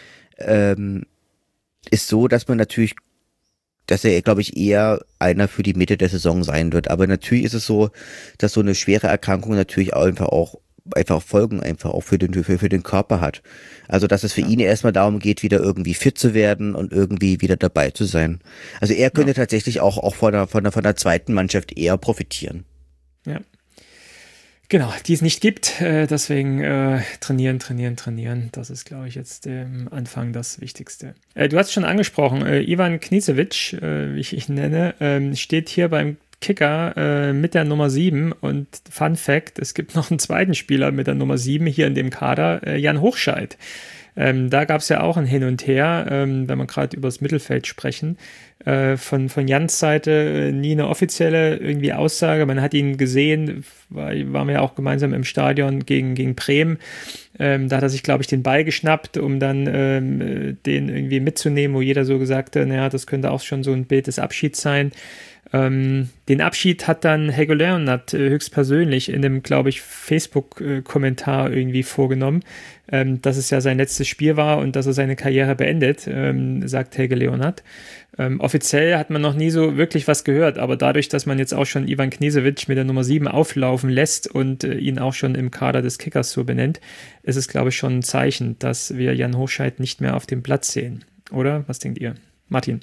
Ist so, dass er, glaube ich, eher einer für die Mitte der Saison sein wird. Aber natürlich ist es so, dass so eine schwere Erkrankung natürlich auch Folgen einfach auch für den Körper hat. Also, dass es für ihn erstmal darum geht, wieder irgendwie fit zu werden und irgendwie wieder dabei zu sein. Also, er könnte tatsächlich auch von der zweiten Mannschaft eher profitieren. Ja. Genau, die es nicht gibt, deswegen trainieren. Das ist, glaube ich, jetzt am Anfang das Wichtigste. Du hast schon angesprochen, Ivan Gnečević, wie ich nenne, steht hier beim Kicker mit der Nummer 7 und Fun Fact, es gibt noch einen zweiten Spieler mit der Nummer 7 hier in dem Kader, Jan Hochscheid. Da gab es ja auch ein Hin und Her, wenn wir gerade über das Mittelfeld sprechen. Von Jans Seite nie eine offizielle irgendwie Aussage. Man hat ihn gesehen, waren wir ja auch gemeinsam im Stadion gegen Bremen. Da hat er sich, glaube ich, den Ball geschnappt, um dann den irgendwie mitzunehmen, wo jeder so gesagt hat, naja, das könnte auch schon so ein Bild des Abschieds sein. Den Abschied hat dann Helge Leonard höchstpersönlich in einem, glaube ich, Facebook-Kommentar irgendwie vorgenommen, dass es ja sein letztes Spiel war und dass er seine Karriere beendet, sagt Helge Leonard. Offiziell hat man noch nie so wirklich was gehört, aber dadurch, dass man jetzt auch schon Ivan Gnečević mit der Nummer 7 auflaufen lässt und ihn auch schon im Kader des Kickers so benennt, ist es, glaube ich, schon ein Zeichen, dass wir Jan Hochscheid nicht mehr auf dem Platz sehen. Oder? Was denkt ihr? Martin?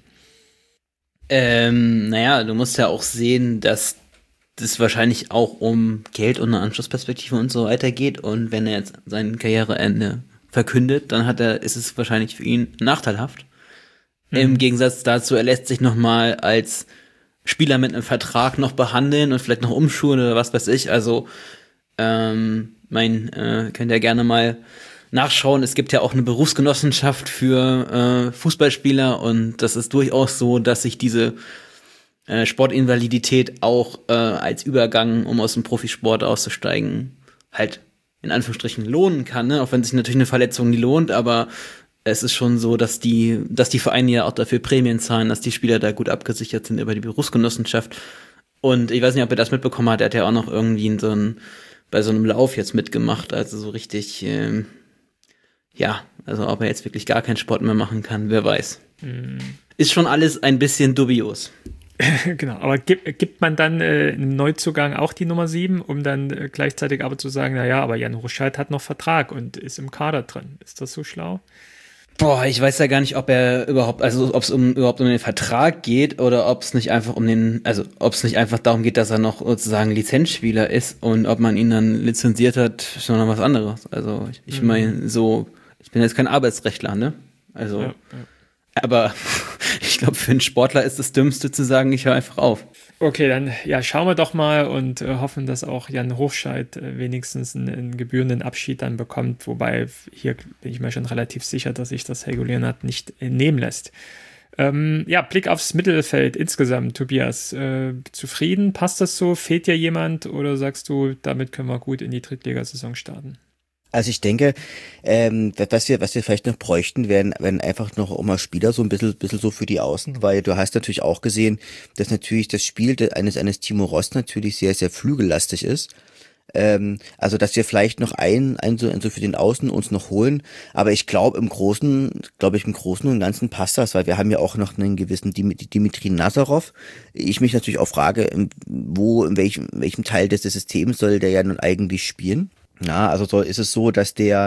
Naja, du musst ja auch sehen, dass das wahrscheinlich auch um Geld und eine Anschlussperspektive und so weiter geht. Und wenn er jetzt sein Karriereende verkündet, dann ist es wahrscheinlich für ihn nachteilhaft. Im Gegensatz dazu, er lässt sich nochmal als Spieler mit einem Vertrag noch behandeln und vielleicht noch umschulen oder was weiß ich. Also, könnt ihr gerne mal nachschauen. Es gibt ja auch eine Berufsgenossenschaft für Fußballspieler und das ist durchaus so, dass sich diese Sportinvalidität auch als Übergang, um aus dem Profisport auszusteigen, halt in Anführungsstrichen lohnen kann, ne? Auch wenn sich natürlich eine Verletzung nie lohnt, aber es ist schon so, dass die Vereine ja auch dafür Prämien zahlen, dass die Spieler da gut abgesichert sind über die Berufsgenossenschaft. Und ich weiß nicht, ob er das mitbekommen hat, er hat ja auch noch irgendwie so ein bei so einem Lauf jetzt mitgemacht, also so richtig, also ob er jetzt wirklich gar keinen Sport mehr machen kann, wer weiß. Ist schon alles ein bisschen dubios. Genau, aber gibt man dann im Neuzugang auch die Nummer 7, um dann gleichzeitig aber zu sagen, naja, aber Jan Hurscheit hat noch Vertrag und ist im Kader drin. Ist das so schlau? Boah, ich weiß ja gar nicht, ob er überhaupt, also ob es überhaupt um den Vertrag geht oder ob es nicht einfach ob es nicht einfach darum geht, dass er noch sozusagen Lizenzspieler ist und ob man ihn dann lizenziert hat, ist noch was anderes. Also ich meine, so, ich bin jetzt kein Arbeitsrechtler, ne? Also, ja. Aber ich glaube, für einen Sportler ist das Dümmste zu sagen, ich höre einfach auf. Okay, dann schauen wir doch mal und hoffen, dass auch Jan Hurscheit wenigstens einen gebührenden Abschied dann bekommt. Wobei, hier bin ich mir schon relativ sicher, dass sich das Helgo Leonhardt nicht nehmen lässt. Blick aufs Mittelfeld insgesamt, Tobias. Zufrieden? Passt das so? Fehlt dir jemand? Oder sagst du, damit können wir gut in die Drittligasaison starten? Also ich denke, was wir vielleicht noch bräuchten, wären einfach noch mal Spieler so ein bisschen so für die Außen, weil du hast natürlich auch gesehen, dass natürlich das Spiel eines Timo Ross natürlich sehr, sehr flügellastig ist. Also dass wir vielleicht noch einen so für den Außen uns noch holen, aber ich glaube im Großen und Ganzen passt das, weil wir haben ja auch noch einen gewissen Dimitri Nazarov. Ich mich natürlich auch frage, in welchem Teil des Systems soll der ja nun eigentlich spielen? Na, also ist es so, dass der,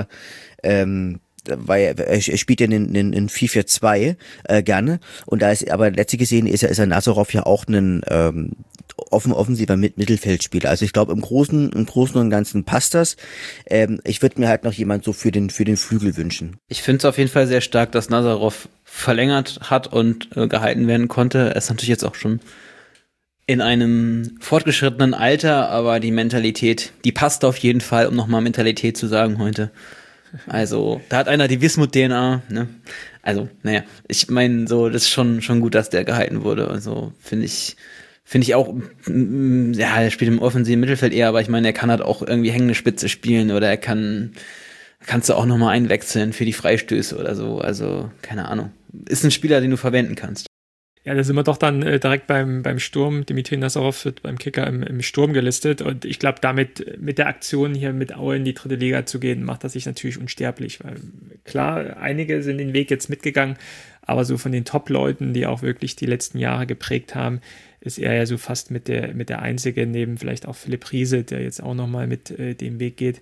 weil er spielt ja in 4-4-2 gerne, und da ist aber letztlich gesehen ist er Nazarov ja auch ein offensiver Mittelfeldspieler. Also ich glaube im Großen und Ganzen passt das. Ich würde mir halt noch jemand so für den Flügel wünschen. Ich finde es auf jeden Fall sehr stark, dass Nazarov verlängert hat und gehalten werden konnte. Er ist natürlich jetzt auch schon in einem fortgeschrittenen Alter, aber die Mentalität, die passt auf jeden Fall, um nochmal Mentalität zu sagen heute. Also, da hat einer die Wismut-DNA, ne? Also, naja, ich meine, so, das ist schon gut, dass der gehalten wurde. Also, finde ich auch, er spielt im offensiven Mittelfeld eher, aber ich meine, er kann halt auch irgendwie hängende Spitze spielen oder kannst du auch nochmal einwechseln für die Freistöße oder so. Also, keine Ahnung. Ist ein Spieler, den du verwenden kannst. Ja, da sind wir doch dann direkt beim Sturm. Dimitri Nazarov wird beim Kicker im Sturm gelistet, und ich glaube, mit der Aktion hier mit Aue in die dritte Liga zu gehen, macht das sich natürlich unsterblich, weil klar, einige sind den Weg jetzt mitgegangen, aber so von den Top-Leuten, die auch wirklich die letzten Jahre geprägt haben, ist er ja so fast mit der Einzige, neben vielleicht auch Philipp Riese, der jetzt auch nochmal mit dem Weg geht.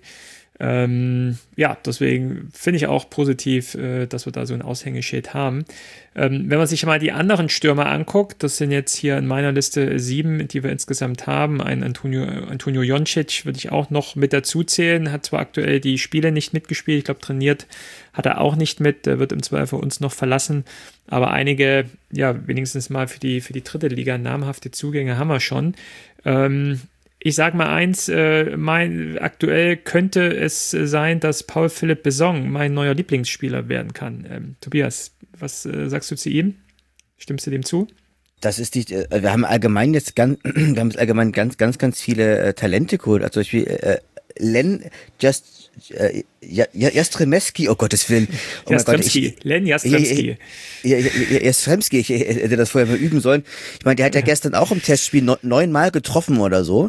Deswegen finde ich auch positiv, dass wir da so ein Aushängeschild haben. Wenn man sich mal die anderen Stürmer anguckt, das sind jetzt hier in meiner Liste 7, die wir insgesamt haben. Ein Antonio Joncic würde ich auch noch mit dazu zählen, hat zwar aktuell die Spiele nicht mitgespielt, ich glaube trainiert hat er auch nicht mit, der wird im Zweifel uns noch verlassen, aber einige, wenigstens mal für die dritte Liga namhafte Zugänge haben wir schon. Ich sage mal eins, aktuell könnte es sein, dass Paul Philipp Besong mein neuer Lieblingsspieler werden kann. Tobias, was sagst du zu ihm? Stimmst du dem zu? Das ist wir haben allgemein ganz viele Talente geholt. Also zum Beispiel Len Jastrzemski, oh Gottes Willen. Oh Len Jastrzemski. Jastrzemski, ich hätte das vorher mal üben sollen. Ich meine, der hat ja gestern auch im Testspiel 9-mal getroffen oder so.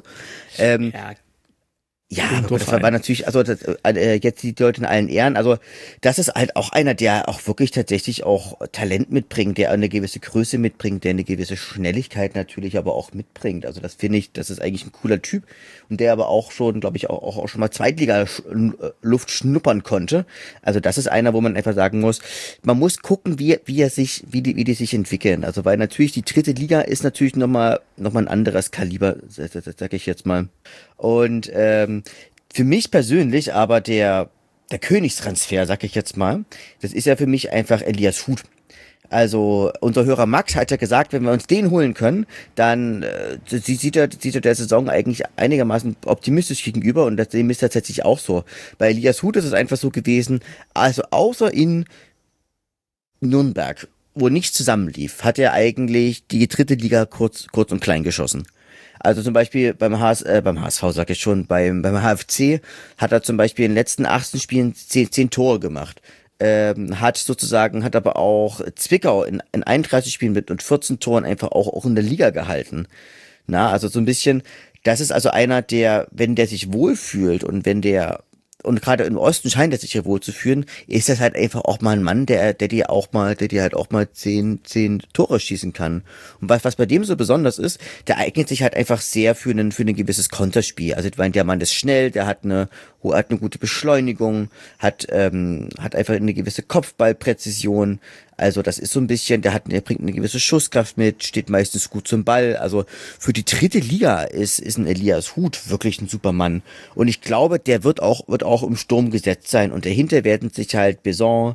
Ja, aber das war natürlich, also jetzt die Leute in allen Ehren, also das ist halt auch einer, der auch wirklich tatsächlich auch Talent mitbringt, der eine gewisse Größe mitbringt, der eine gewisse Schnelligkeit natürlich aber auch mitbringt. Also das finde ich, das ist eigentlich ein cooler Typ, und der aber auch schon, glaube ich, auch schon mal Zweitliga-Luft schnuppern konnte. Also das ist einer, wo man einfach sagen muss, man muss gucken, wie die sich entwickeln. Also weil natürlich die dritte Liga ist natürlich noch mal ein anderes Kaliber, sag ich jetzt mal. Und für mich persönlich aber der Königstransfer, sag ich jetzt mal, das ist ja für mich einfach Elias Huth. Also unser Hörer Max hat ja gesagt, wenn wir uns den holen können, dann sieht er der Saison eigentlich einigermaßen optimistisch gegenüber, und das ist tatsächlich auch so. Bei Elias Huth ist es einfach so gewesen, also außer in Nürnberg, wo nichts zusammenlief, hat er eigentlich die dritte Liga kurz und klein geschossen. Also zum Beispiel beim HSV sag ich schon, beim HFC hat er zum Beispiel in den letzten 18 Spielen 10 Tore gemacht. Hat aber auch Zwickau in 31 Spielen mit und 14 Toren einfach auch in der Liga gehalten. Na, also so ein bisschen Das ist also einer, der, wenn der sich wohlfühlt und gerade im Osten scheint er sich ja wohl zu fühlen, ist das halt einfach auch mal ein Mann, der dir halt auch mal 10 Tore schießen kann. Und was bei dem so besonders ist, der eignet sich halt einfach sehr für ein gewisses Konterspiel. Also, ich meine, der Mann ist schnell, der hat eine gute Beschleunigung, hat einfach eine gewisse Kopfballpräzision. Also das ist so ein bisschen, der bringt eine gewisse Schusskraft mit, steht meistens gut zum Ball. Also für die dritte Liga ist ein Elias Huth wirklich ein Supermann. Und ich glaube, der wird auch im Sturm gesetzt sein. Und dahinter werden sich halt Besson,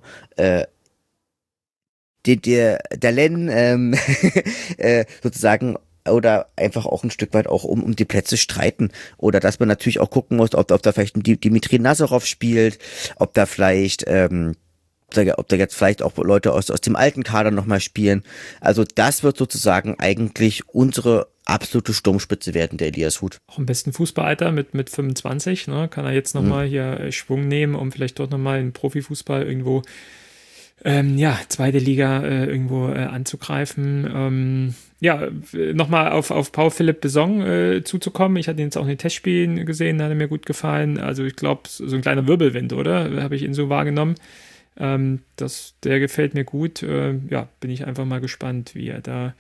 Dallin, sozusagen, oder einfach auch ein Stück weit auch um die Plätze streiten. Oder dass man natürlich auch gucken muss, ob da vielleicht ein Dimitri Nazarov spielt, ob da vielleicht, ob da jetzt vielleicht auch Leute aus dem alten Kader nochmal spielen. Also das wird sozusagen eigentlich unsere absolute Sturmspitze werden, der Elias Huth. Auch im besten Fußballalter mit 25, ne? Kann er jetzt nochmal hier Schwung nehmen, um vielleicht dort nochmal in Profifußball irgendwo zweite Liga irgendwo anzugreifen. Nochmal auf Paul Philipp Besson zuzukommen. Ich hatte ihn jetzt auch in den Testspielen gesehen, hat er mir gut gefallen. Also ich glaube, so ein kleiner Wirbelwind, oder? Habe ich ihn so wahrgenommen. Der gefällt mir gut. Bin ich einfach mal gespannt, wie er da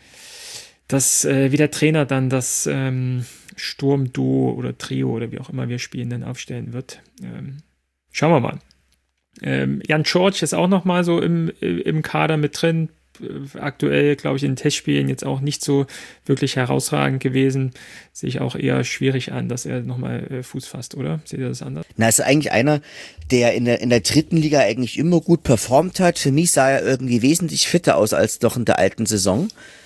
wie der Trainer dann das Sturmduo oder Trio oder wie auch immer wir spielen, dann aufstellen wird. Schauen wir mal. Jan George ist auch noch mal so im Kader mit drin. Aktuell, glaube ich, in den Testspielen jetzt auch nicht so wirklich herausragend gewesen. Sehe ich auch eher schwierig an, dass er nochmal Fuß fasst, oder? Seht ihr das anders? Na, ist eigentlich einer, der in der dritten Liga eigentlich immer gut performt hat. Für mich sah er irgendwie wesentlich fitter aus als doch in der alten Saison.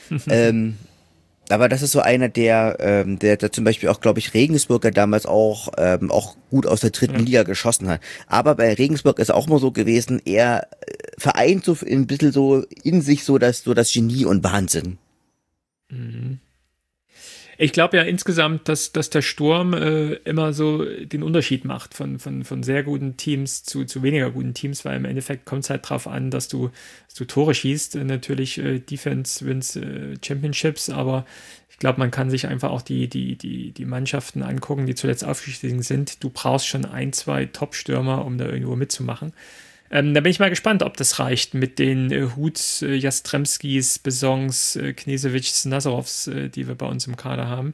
Aber das ist so einer, der zum Beispiel auch, glaube ich, Regensburger damals auch gut aus der dritten Liga geschossen hat. Aber bei Regensburg ist auch immer so gewesen, er vereint so ein bisschen so in sich so das Genie und Wahnsinn. Mhm. Ich glaube ja insgesamt, dass der Sturm immer so den Unterschied macht von sehr guten Teams zu weniger guten Teams, weil im Endeffekt kommt es halt drauf an, dass du Tore schießt. Natürlich Defense wins Championships, aber ich glaube, man kann sich einfach auch die Mannschaften angucken, die zuletzt aufgestiegen sind. Du brauchst schon 1, 2 Top-Stürmer, um da irgendwo mitzumachen. Da bin ich mal gespannt, ob das reicht mit den Huths, Jastremskis, Besons, Knesevics, Nazarovs, die wir bei uns im Kader haben.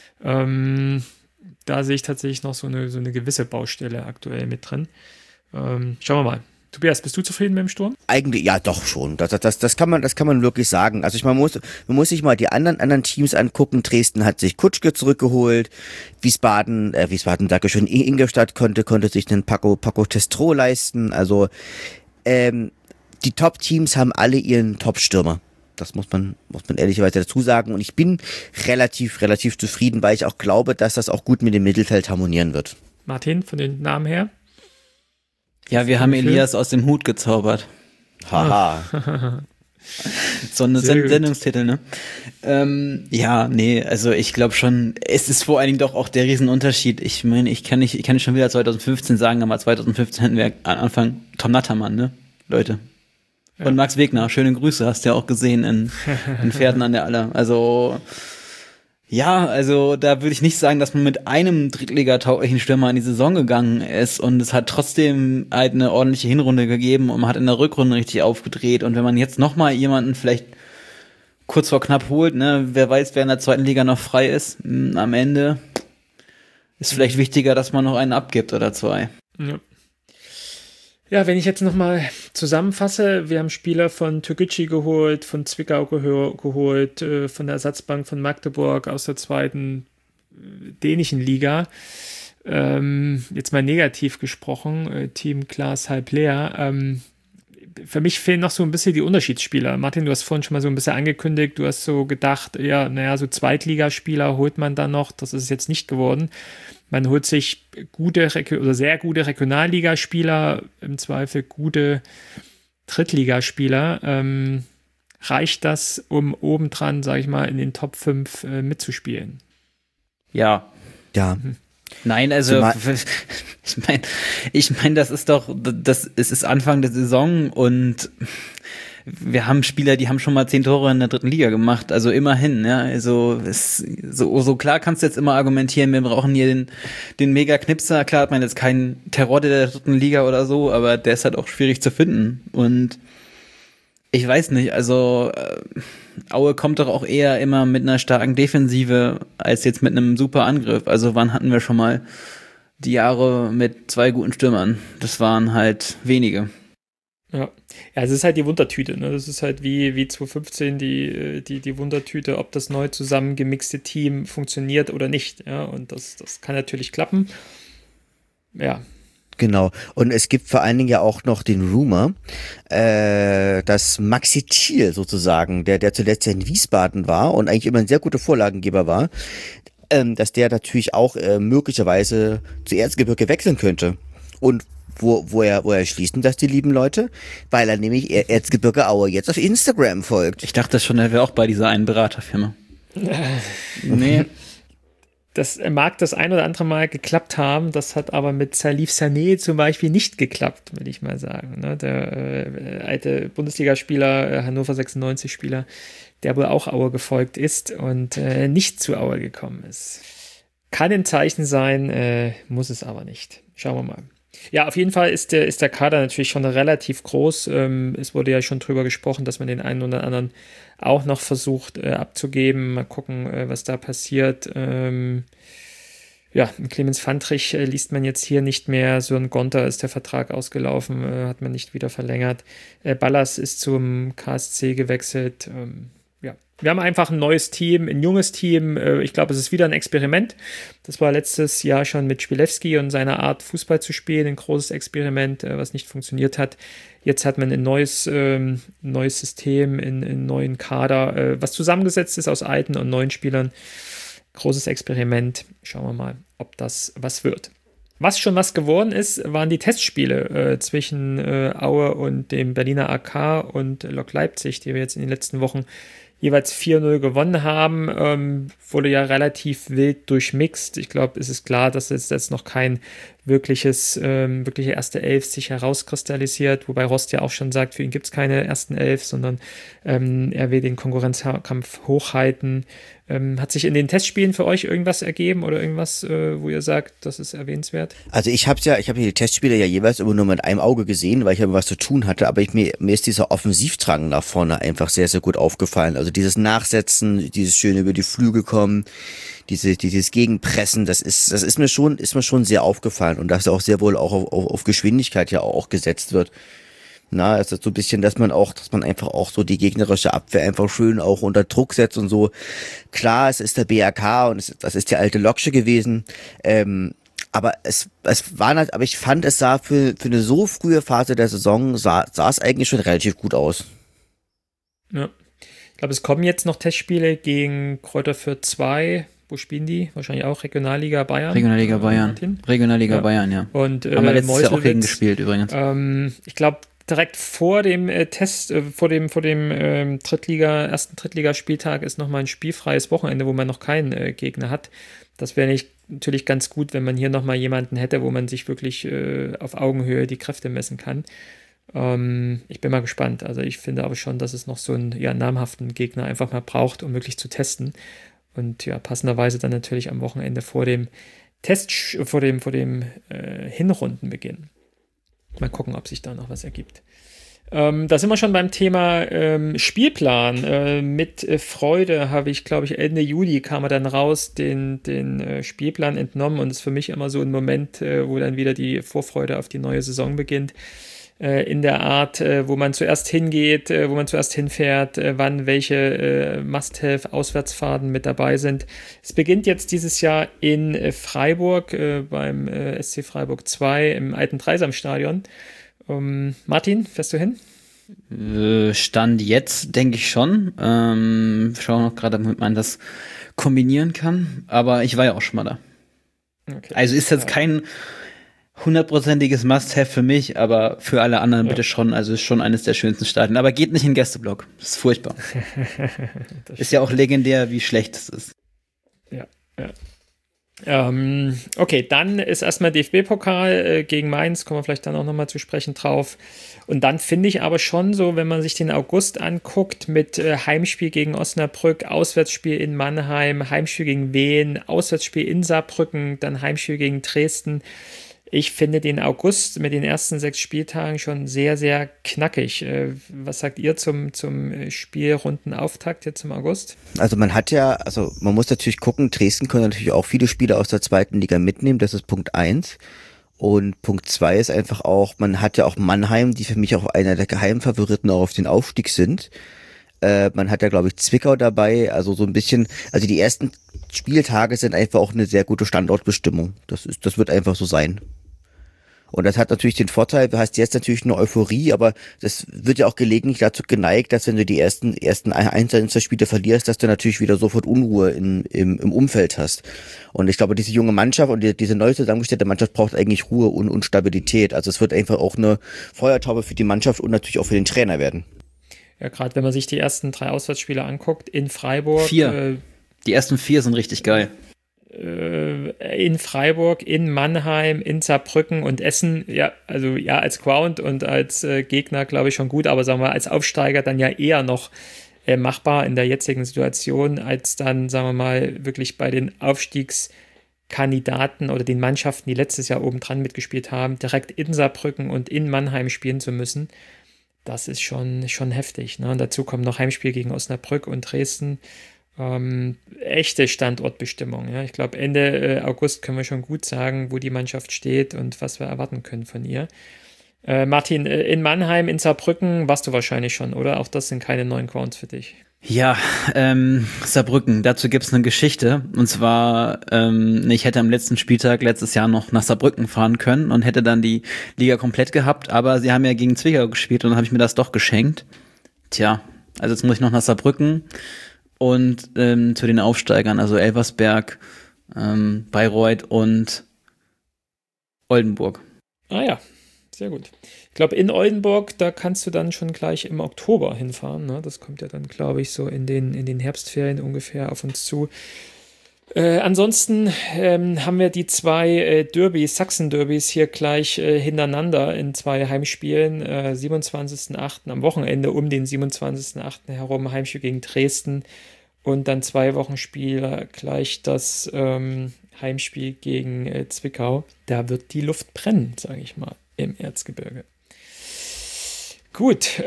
Da sehe ich tatsächlich noch so eine gewisse Baustelle aktuell mit drin. Schauen wir mal. Tobias, bist du zufrieden mit dem Sturm? Eigentlich, ja, doch schon. Das kann man wirklich sagen. Also man muss sich mal die anderen Teams angucken. Dresden hat sich Kutschke zurückgeholt. Wiesbaden, Dankeschön, Ingolstadt konnte sich einen Paco Testro leisten. Also, die Top-Teams haben alle ihren Top-Stürmer. Das muss man ehrlicherweise dazu sagen. Und ich bin relativ zufrieden, weil ich auch glaube, dass das auch gut mit dem Mittelfeld harmonieren wird. Martin, von den Namen her? Ja, wir haben Elias aus dem Hut gezaubert. Haha. So eine Sendungstitel, ne? Also ich glaube schon, es ist vor allen Dingen doch auch der Riesenunterschied. Ich meine, ich kann nicht schon wieder 2015 sagen, aber 2015 hatten wir am Anfang Tom Nattermann, ne? Leute. Ja. Und Max Wegner, schöne Grüße, hast du ja auch gesehen in Pferden an der Aller. Also da würde ich nicht sagen, dass man mit einem Drittliga-tauglichen Stürmer in die Saison gegangen ist und es hat trotzdem halt eine ordentliche Hinrunde gegeben und man hat in der Rückrunde richtig aufgedreht und wenn man jetzt nochmal jemanden vielleicht kurz vor knapp holt, ne, wer weiß, wer in der zweiten Liga noch frei ist, am Ende ist vielleicht wichtiger, dass man noch einen abgibt oder 2. Ja, wenn ich jetzt nochmal zusammenfasse, wir haben Spieler von Türkgücü geholt, von Zwickau geholt, von der Ersatzbank von Magdeburg aus der zweiten dänischen Liga. Jetzt mal negativ gesprochen, Team Glas halb leer. Für mich fehlen noch so ein bisschen die Unterschiedsspieler. Martin, du hast vorhin schon mal so ein bisschen angekündigt, du hast so gedacht, so Zweitligaspieler holt man dann noch, das ist jetzt nicht geworden. Man holt sich sehr gute Regionalligaspieler, im Zweifel gute Drittligaspieler. Reicht das, um obendran, sage ich mal, in den Top 5 mitzuspielen? Ja. Nein, also ich meine, es ist Anfang der Saison und wir haben Spieler, die haben schon mal 10 Tore in der 3. Liga gemacht, also immerhin, ja, also so klar kannst du jetzt immer argumentieren, wir brauchen hier den Mega-Knipser, klar hat man jetzt keinen Terror der 3. Liga oder so, aber der ist halt auch schwierig zu finden und ich weiß nicht, also Aue kommt doch auch eher immer mit einer starken Defensive als jetzt mit einem super Angriff, also wann hatten wir schon mal die Jahre mit 2 guten Stürmern? Das waren halt wenige. Ja, es ist halt die Wundertüte, ne? Das ist halt wie 2015 die Wundertüte, ob das neu zusammengemixte Team funktioniert oder nicht. Ja, und das kann natürlich klappen. Ja. Genau. Und es gibt vor allen Dingen ja auch noch den Rumor, dass Maxi Thiel sozusagen, der zuletzt ja in Wiesbaden war und eigentlich immer ein sehr guter Vorlagengeber war, dass der natürlich auch möglicherweise zu Erzgebirge wechseln könnte. Und woher schließen das die lieben Leute? Weil er nämlich Erzgebirge Aue jetzt auf Instagram folgt. Ich dachte schon, er wäre auch bei dieser einen Beraterfirma. Nee. Das mag das ein oder andere Mal geklappt haben, das hat aber mit Salif Sané zum Beispiel nicht geklappt, würde ich mal sagen. Ne? Der alte Bundesligaspieler, Hannover 96-Spieler, der wohl auch Aue gefolgt ist und nicht zu Aue gekommen ist. Kann ein Zeichen sein, muss es aber nicht. Schauen wir mal. Ja, auf jeden Fall ist der Kader natürlich schon relativ groß. Es wurde ja schon drüber gesprochen, dass man den einen oder anderen auch noch versucht abzugeben. Mal gucken, was da passiert. Clemens Fandrich liest man jetzt hier nicht mehr. Sören Gonter ist der Vertrag ausgelaufen, hat man nicht wieder verlängert. Ballas ist zum KSC gewechselt. Wir haben einfach ein neues Team, ein junges Team. Ich glaube, es ist wieder ein Experiment. Das war letztes Jahr schon mit Spielewski und seiner Art, Fußball zu spielen. Ein großes Experiment, was nicht funktioniert hat. Jetzt hat man ein neues System, einen neuen Kader, was zusammengesetzt ist aus alten und neuen Spielern. Großes Experiment. Schauen wir mal, ob das was wird. Was schon was geworden ist, waren die Testspiele zwischen Aue und dem Berliner AK und Lok Leipzig, die wir jetzt in den letzten Wochen jeweils 4-0 gewonnen haben, wurde ja relativ wild durchmixt. Ich glaube, es ist klar, dass jetzt noch kein wirkliche erste Elf sich herauskristallisiert, wobei Rost ja auch schon sagt, für ihn gibt es keine ersten Elf, sondern er will den Konkurrenzkampf hochhalten. Hat sich in den Testspielen für euch irgendwas ergeben oder irgendwas, wo ihr sagt, das ist erwähnenswert? Also ich habe die Testspiele ja jeweils immer nur mit einem Auge gesehen, weil ich immer was zu tun hatte, aber mir ist dieser Offensivdrang nach vorne einfach sehr, sehr gut aufgefallen. Also dieses Nachsetzen, dieses schöne über die Flügel kommen, dieses Gegenpressen, das ist mir schon sehr aufgefallen und dass auch sehr wohl auch auf Geschwindigkeit ja auch gesetzt wird. Na, also so ein bisschen, dass man einfach auch so die gegnerische Abwehr einfach schön auch unter Druck setzt und so. Klar, es ist der BRK und das ist die alte Loksche gewesen. Aber aber ich fand, es sah für eine so frühe Phase der Saison sah es eigentlich schon relativ gut aus. Ja. Ich glaube, es kommen jetzt noch Testspiele gegen Kräuter Fürth 2. Wo spielen die? Wahrscheinlich auch Regionalliga Bayern. Regionalliga Bayern, ja. Und haben wir letztes Jahr auch gegen gespielt übrigens. Ich glaube, direkt vor dem vor dem ersten Drittligaspieltag ist nochmal ein spielfreies Wochenende, wo man noch keinen Gegner hat. Das wäre natürlich ganz gut, wenn man hier nochmal jemanden hätte, wo man sich wirklich auf Augenhöhe die Kräfte messen kann. Ich bin mal gespannt. Also ich finde aber schon, dass es noch so einen namhaften Gegner einfach mal braucht, um wirklich zu testen. Und ja, passenderweise dann natürlich am Wochenende vor dem Hinrundenbeginn. Mal gucken, ob sich da noch was ergibt. Da sind wir schon beim Thema Spielplan. Mit Freude habe ich, glaube ich, Ende Juli kam er dann raus, den Spielplan entnommen und ist für mich immer so ein Moment, wo dann wieder die Vorfreude auf die neue Saison beginnt. In der Art, wo man zuerst hingeht, wo man zuerst hinfährt, wann welche Must-Have-Auswärtsfahrten mit dabei sind. Es beginnt jetzt dieses Jahr in Freiburg, beim SC Freiburg 2 im alten Dreisamstadion. Martin, fährst du hin? Stand jetzt, denke ich schon. Schauen noch gerade, damit man das kombinieren kann. Aber ich war ja auch schon mal da. Okay. Also ist jetzt kein 100%iges Must-Have für mich, aber für alle anderen bitte schon. Also ist schon eines der schönsten Stadien. Aber geht nicht in den Gästeblock. Das ist furchtbar. Ist ja auch legendär, wie schlecht es ist. Ja. Okay, dann ist erstmal DFB-Pokal gegen Mainz, kommen wir vielleicht dann auch nochmal zu sprechen drauf. Und dann finde ich aber schon so, wenn man sich den August anguckt, mit Heimspiel gegen Osnabrück, Auswärtsspiel in Mannheim, Heimspiel gegen Wien, Auswärtsspiel in Saarbrücken, dann Heimspiel gegen Dresden. Ich finde den August mit den ersten 6 Spieltagen schon sehr, sehr knackig. Was sagt ihr zum Spielrundenauftakt jetzt im August? Also man muss natürlich gucken, Dresden können natürlich auch viele Spieler aus der zweiten Liga mitnehmen, das ist Punkt 1. Und Punkt 2 ist einfach auch, man hat ja auch Mannheim, die für mich auch einer der Geheimfavoriten auch auf den Aufstieg sind. Man hat ja, glaube ich, Zwickau dabei, also so ein bisschen, also die ersten Spieltage sind einfach auch eine sehr gute Standortbestimmung. Das wird einfach so sein. Und das hat natürlich den Vorteil, du hast jetzt natürlich eine Euphorie, aber das wird ja auch gelegentlich dazu geneigt, dass wenn du die ersten Einzelspiele verlierst, dass du natürlich wieder sofort Unruhe im Umfeld hast. Und ich glaube, diese junge Mannschaft und diese neu zusammengestellte Mannschaft braucht eigentlich Ruhe und Stabilität. Also es wird einfach auch eine Feuertaube für die Mannschaft und natürlich auch für den Trainer werden. Ja, gerade wenn man sich die ersten 3 Auswärtsspiele anguckt, in Freiburg. 4. Die ersten 4 sind richtig geil. In Freiburg, in Mannheim, in Saarbrücken und Essen, ja, also ja, als Ground und als Gegner glaube ich schon gut, aber sagen wir als Aufsteiger dann ja eher noch machbar in der jetzigen Situation, als dann, sagen wir mal, wirklich bei den Aufstiegskandidaten oder den Mannschaften, die letztes Jahr oben dran mitgespielt haben, direkt in Saarbrücken und in Mannheim spielen zu müssen. Das ist schon heftig. Ne? Und dazu kommen noch Heimspiel gegen Osnabrück und Dresden. Echte Standortbestimmung. Ja? Ich glaube, Ende August können wir schon gut sagen, wo die Mannschaft steht und was wir erwarten können von ihr. Martin, in Mannheim, in Saarbrücken warst du wahrscheinlich schon, oder? Auch das sind keine neuen Grounds für dich. Ja, Saarbrücken, dazu gibt's eine Geschichte. Und zwar, ich hätte am letzten Spieltag letztes Jahr noch nach Saarbrücken fahren können und hätte dann die Liga komplett gehabt, aber sie haben ja gegen Zwickau gespielt und dann habe ich mir das doch geschenkt. Tja, also jetzt muss ich noch nach Saarbrücken und zu den Aufsteigern, also Elversberg, Bayreuth und Oldenburg. Ah ja, sehr gut. Ich glaube, in Oldenburg, da kannst du dann schon gleich im Oktober hinfahren. Ne? Das kommt ja dann, glaube ich, so in den Herbstferien ungefähr auf uns zu. Ansonsten haben wir die 2 Sachsen-Derbys hier gleich hintereinander in 2 Heimspielen. 27.08. am Wochenende um den 27.08. herum Heimspiel gegen Dresden und dann 2 Wochen später gleich das Heimspiel gegen Zwickau. Da wird die Luft brennen, sage ich mal, im Erzgebirge. Gut,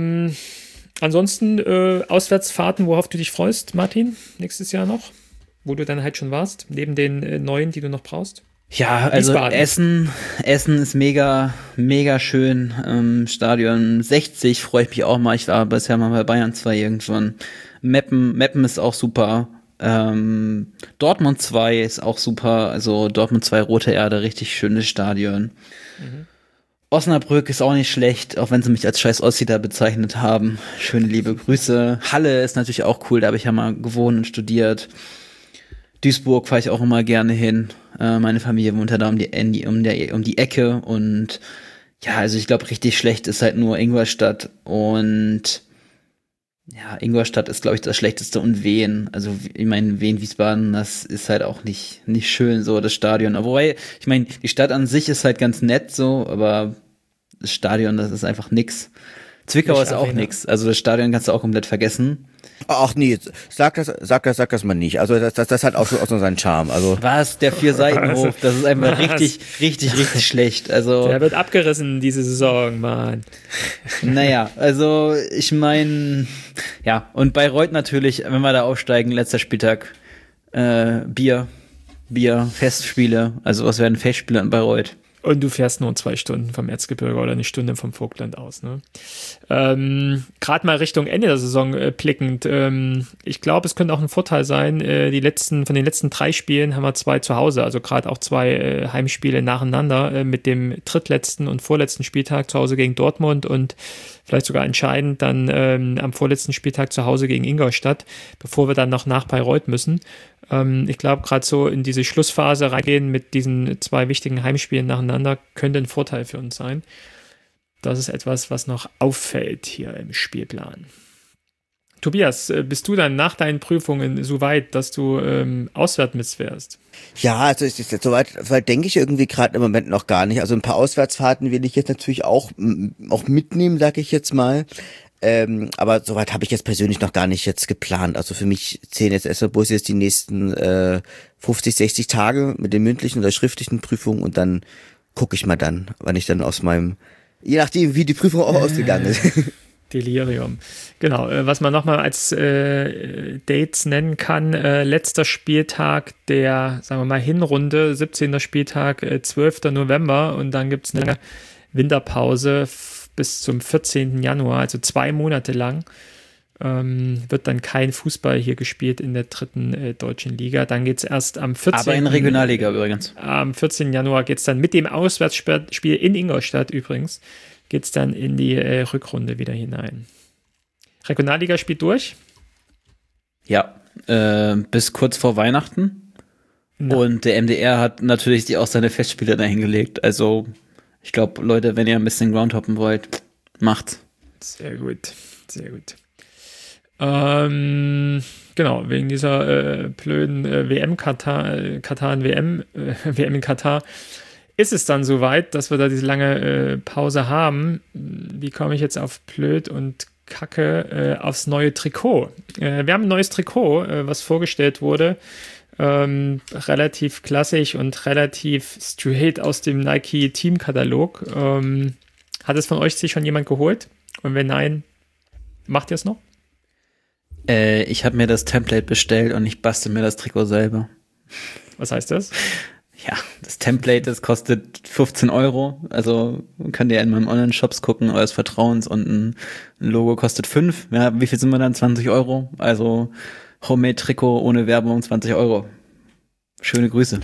ansonsten Auswärtsfahrten, worauf du dich freust, Martin, nächstes Jahr noch? Wo du dann halt schon warst, neben den neuen, die du noch brauchst? Ja, also Essen ist mega, mega schön. Stadion 60 freue ich mich auch mal. Ich war bisher mal bei Bayern 2 irgendwann. Meppen ist auch super. Dortmund 2 ist auch super. Also Dortmund 2 Rote Erde, richtig schönes Stadion. Mhm. Osnabrück ist auch nicht schlecht, auch wenn sie mich als scheiß Ossi da bezeichnet haben. Schöne liebe Grüße. Halle ist natürlich auch cool, da habe ich ja mal gewohnt und studiert. Duisburg fahre ich auch immer gerne hin. Meine Familie wohnt ja da um die Ecke und ja, also ich glaube, richtig schlecht ist halt nur Ingolstadt und ja, Ingolstadt ist, glaube ich, das Schlechteste und Wien. Also ich meine, Wien-Wiesbaden, das ist halt auch nicht schön, so das Stadion. Wobei, ich meine, die Stadt an sich ist halt ganz nett so, aber das Stadion, das ist einfach nix. Zwickau ist auch nix. Also das Stadion kannst du auch komplett vergessen. Ach nee, sag das mal nicht. Also das hat auch so seinen Charme. Also was, der 4-Seitenhof, das ist einfach richtig schlecht. Also der wird abgerissen diese Saison, Mann. Naja, also ich meine, ja, und Bayreuth natürlich, wenn wir da aufsteigen, letzter Spieltag, Bier, Festspiele, also was werden Festspiele in Bayreuth? Und du fährst nur 2 Stunden vom Erzgebirge oder 1 Stunde vom Vogtland aus. Ne? Gerade mal Richtung Ende der Saison blickend. Ich glaube, es könnte auch ein Vorteil sein. Von den letzten 3 Spielen haben wir 2 zu Hause. Also gerade auch 2 Heimspiele nacheinander mit dem drittletzten und vorletzten Spieltag zu Hause gegen Dortmund und vielleicht sogar entscheidend dann am vorletzten Spieltag zu Hause gegen Ingolstadt, bevor wir dann noch nach Bayreuth müssen. Ich glaube, gerade so in diese Schlussphase reingehen mit diesen 2 wichtigen Heimspielen nacheinander könnte ein Vorteil für uns sein. Das ist etwas, was noch auffällt hier im Spielplan. Tobias, bist du dann nach deinen Prüfungen so weit, dass du auswärts mitfährst? Ja, also ist jetzt soweit denke ich irgendwie gerade im Moment noch gar nicht. Also ein paar Auswärtsfahrten will ich jetzt natürlich auch mitnehmen, sage ich jetzt mal. Aber soweit habe ich jetzt persönlich noch gar nicht jetzt geplant. Also für mich zählen jetzt erstmal bloß jetzt die nächsten 50, 60 Tage mit den mündlichen oder schriftlichen Prüfungen und dann gucke ich mal dann, wann ich dann je nachdem, wie die Prüfung auch ausgegangen ist. Delirium. Genau, was man nochmal als Dates nennen kann, letzter Spieltag der, sagen wir mal, Hinrunde, 17. Spieltag, 12. November und dann gibt es eine Winterpause bis zum 14. Januar, also 2 Monate lang. Wird dann kein Fußball hier gespielt in der 3. deutschen Liga. Dann geht es erst am 14. Aber in Regionalliga übrigens. Am 14. Januar geht es dann mit dem Auswärtsspiel in Ingolstadt übrigens, geht es dann in die Rückrunde wieder hinein. Regionalliga spielt durch? Ja, bis kurz vor Weihnachten. Na. Und der MDR hat natürlich auch seine Festspiele dahingelegt. Also ich glaube, Leute, wenn ihr ein bisschen Groundhoppen wollt, macht's. Sehr gut, sehr gut. Genau, wegen dieser blöden WM WM in Katar, ist es dann soweit, dass wir da diese lange Pause haben. Wie komme ich jetzt auf blöd und Kacke aufs neue Trikot? Wir haben ein neues Trikot, was vorgestellt wurde. Relativ klassisch und relativ straight aus dem Nike Teamkatalog. Hat es von euch sich schon jemand geholt? Und wenn nein, macht ihr es noch? Ich habe mir das Template bestellt und ich bastel mir das Trikot selber. Was heißt das? Ja, das Template, das kostet 15 €. Also könnt ihr in meinem Online-Shops gucken, eures Vertrauens, und ein Logo kostet 5. Ja, wie viel sind wir dann? 20 €. Also Homemade-Trikot ohne Werbung, 20 €. Schöne Grüße.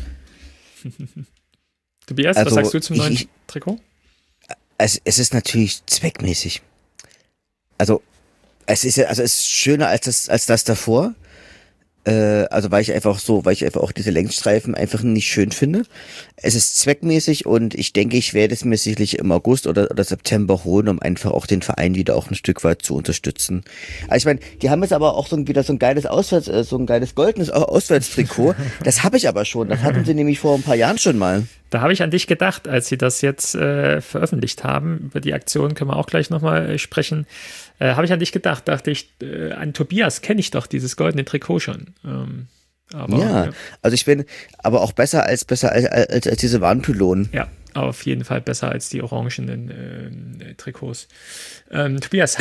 Tobias, was sagst du zum neuen Trikot? Es ist natürlich zweckmäßig. Also es ist schöner als das davor. Also weil ich einfach auch diese Längsstreifen einfach nicht schön finde. Es ist zweckmäßig und ich denke, ich werde es mir sicherlich im August oder September holen, um einfach auch den Verein wieder auch ein Stück weit zu unterstützen. Also ich meine, die haben jetzt aber auch wieder so ein geiles goldenes Auswärtstrikot. Das habe ich aber schon. Das hatten sie nämlich vor ein paar Jahren schon mal. Da habe ich an dich gedacht, als sie das jetzt veröffentlicht haben. Über die Aktion können wir auch gleich nochmal sprechen. Habe ich an dich gedacht, dachte ich, an Tobias kenne ich doch dieses goldene Trikot schon. Ja, also ich bin aber auch besser als diese Warnpylonen. Ja, auf jeden Fall besser als die orangenen Trikots. Tobias,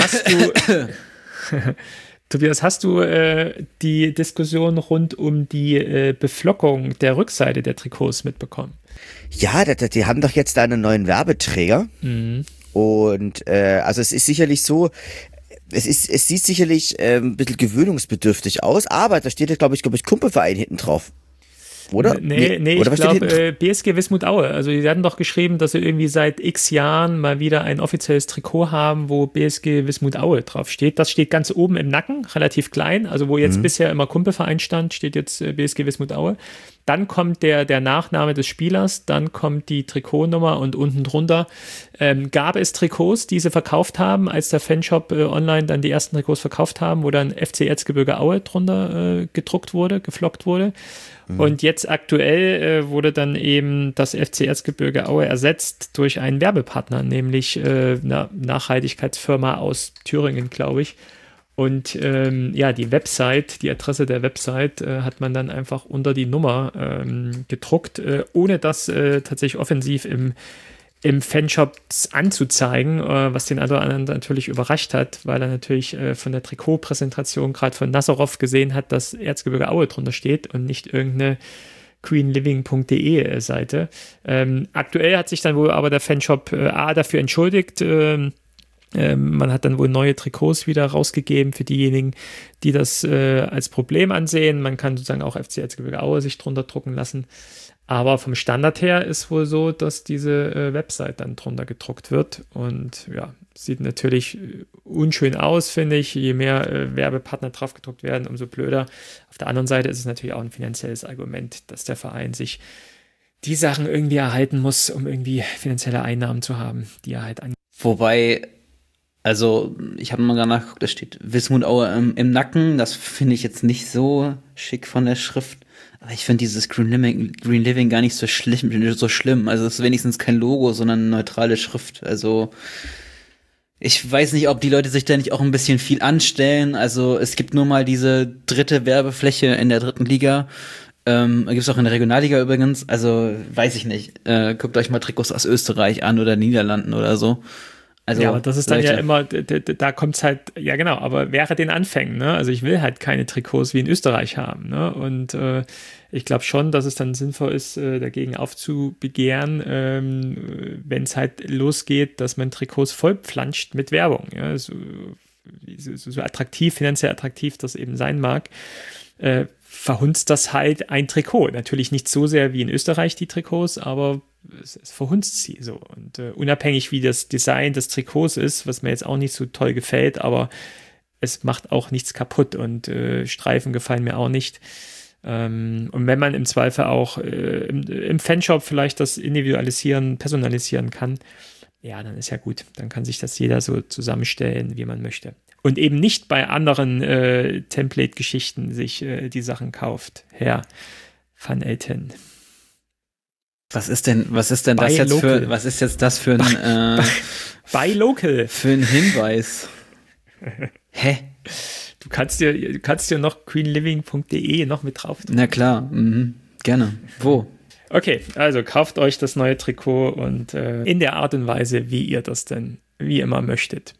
hast du die Diskussion rund um die Beflockung der Rückseite der Trikots mitbekommen? Ja, die haben doch jetzt da einen neuen Werbeträger. Mhm. Und also es ist sicherlich so, es sieht sicherlich ein bisschen gewöhnungsbedürftig aus, aber da steht ja, glaube ich, Kumpelverein hinten drauf. Oder? Nee, oder ich glaube BSG Wismut Aue. Also die hatten doch geschrieben, dass sie irgendwie seit x Jahren mal wieder ein offizielles Trikot haben, wo BSG Wismut Aue drauf steht. Das steht ganz oben im Nacken, relativ klein. Also wo jetzt bisher immer Kumpelverein stand, steht jetzt BSG Wismut Aue. Dann kommt der Nachname des Spielers, dann kommt die Trikotnummer und unten drunter gab es Trikots, die sie verkauft haben, als der Fanshop online dann die ersten Trikots verkauft haben, wo dann FC Erzgebirge Aue drunter geflockt wurde. Und jetzt aktuell wurde dann eben das FC Erzgebirge Aue ersetzt durch einen Werbepartner, nämlich eine Nachhaltigkeitsfirma aus Thüringen, glaube ich. Und die Website, die Adresse der Website hat man dann einfach unter die Nummer gedruckt, ohne das tatsächlich offensiv im Fanshop anzuzeigen, was den einen oder anderen natürlich überrascht hat, weil er natürlich von der Trikotpräsentation gerade von Nazarov gesehen hat, dass Erzgebirge Aue drunter steht und nicht irgendeine queenliving.de Seite. Aktuell hat sich dann wohl aber der Fanshop dafür entschuldigt. Man hat dann wohl neue Trikots wieder rausgegeben für diejenigen, die das als Problem ansehen. Man kann sozusagen auch FC Erzgebirge Aue sich drunter drucken lassen. Aber vom Standard her ist wohl so, dass diese Website dann drunter gedruckt wird. Und ja, sieht natürlich unschön aus, finde ich. Je mehr Werbepartner drauf gedruckt werden, umso blöder. Auf der anderen Seite ist es natürlich auch ein finanzielles Argument, dass der Verein sich die Sachen irgendwie erhalten muss, um irgendwie finanzielle Einnahmen zu haben, die er halt an. Wobei Also, ich habe mal gerade nachgeguckt, da steht Wismut Aue im Nacken. Das finde ich jetzt nicht so schick von der Schrift. Aber ich finde dieses Green Living gar nicht so schlimm. Also, es ist wenigstens kein Logo, sondern eine neutrale Schrift. Also, ich weiß nicht, ob die Leute sich da nicht auch ein bisschen viel anstellen. Also, es gibt nur mal diese dritte Werbefläche in der 3. Liga. Gibt's auch in der Regionalliga übrigens. Also, weiß ich nicht. Guckt euch mal Trikots aus Österreich an oder Niederlanden oder so. Also, ja, aber das ist dann ja immer, da kommt es halt, ja genau, aber wäre den Anfängen, ne? Also ich will halt keine Trikots wie in Österreich haben, ne? Und ich glaube schon, dass es dann sinnvoll ist, dagegen aufzubegehren, wenn es halt losgeht, dass man Trikots vollpflanscht mit Werbung, ja? So attraktiv, finanziell attraktiv das eben sein mag, verhunzt das halt ein Trikot. Natürlich nicht so sehr wie in Österreich die Trikots, aber es verhunzt sie so. Und unabhängig wie das Design des Trikots ist, was mir jetzt auch nicht so toll gefällt, aber es macht auch nichts kaputt und Streifen gefallen mir auch nicht. Und wenn man im Zweifel auch im Fanshop vielleicht das individualisieren, personalisieren kann, ja, dann ist ja gut. Dann kann sich das jeder so zusammenstellen, wie man möchte. Und eben nicht bei anderen Template-Geschichten sich die Sachen kauft. Herr Van Elten. Was ist denn das jetzt für ein Buy Local für ein Hinweis? Hä? Du kannst dir noch greenliving.de noch mit drauf tun. Na klar, gerne. Wo? Okay, also kauft euch das neue Trikot und in der Art und Weise, wie ihr das denn wie immer möchtet.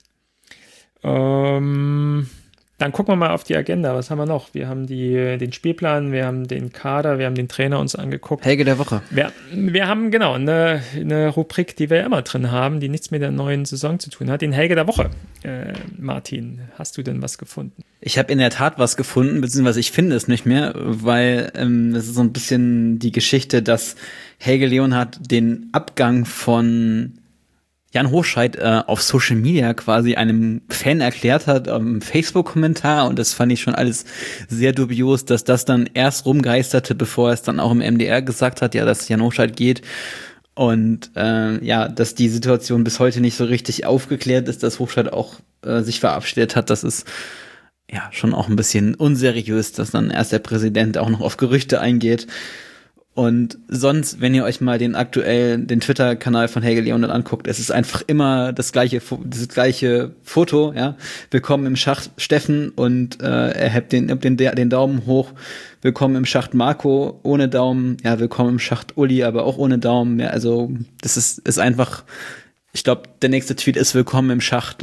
Dann gucken wir mal auf die Agenda. Was haben wir noch? Wir haben den Spielplan, wir haben den Kader, wir haben den Trainer uns angeguckt. Helge der Woche. Wir haben genau eine Rubrik, die wir immer drin haben, die nichts mit der neuen Saison zu tun hat. Den Helge der Woche. Martin, hast du denn was gefunden? Ich habe in der Tat was gefunden, beziehungsweise ich finde es nicht mehr, weil es ist so ein bisschen die Geschichte, dass Helge Leonhardt den Abgang von Jan Hochscheid auf Social Media quasi einem Fan erklärt hat, im Facebook-Kommentar, und das fand ich schon alles sehr dubios, dass das dann erst rumgeisterte, bevor er es dann auch im MDR gesagt hat, ja, dass Jan Hochscheid geht, und dass die Situation bis heute nicht so richtig aufgeklärt ist, dass Hochscheid auch sich verabschiedet hat. Das ist ja schon auch ein bisschen unseriös, dass dann erst der Präsident auch noch auf Gerüchte eingeht. Und sonst, wenn ihr euch mal den Twitter-Kanal von Helge Leonhardt anguckt, es ist einfach immer das gleiche Foto, ja. Willkommen im Schacht Steffen, und er hebt den Daumen hoch. Willkommen im Schacht Marco ohne Daumen. Ja, willkommen im Schacht Uli, aber auch ohne Daumen. Ja, also das ist einfach, ich glaube, der nächste Tweet ist willkommen im Schacht.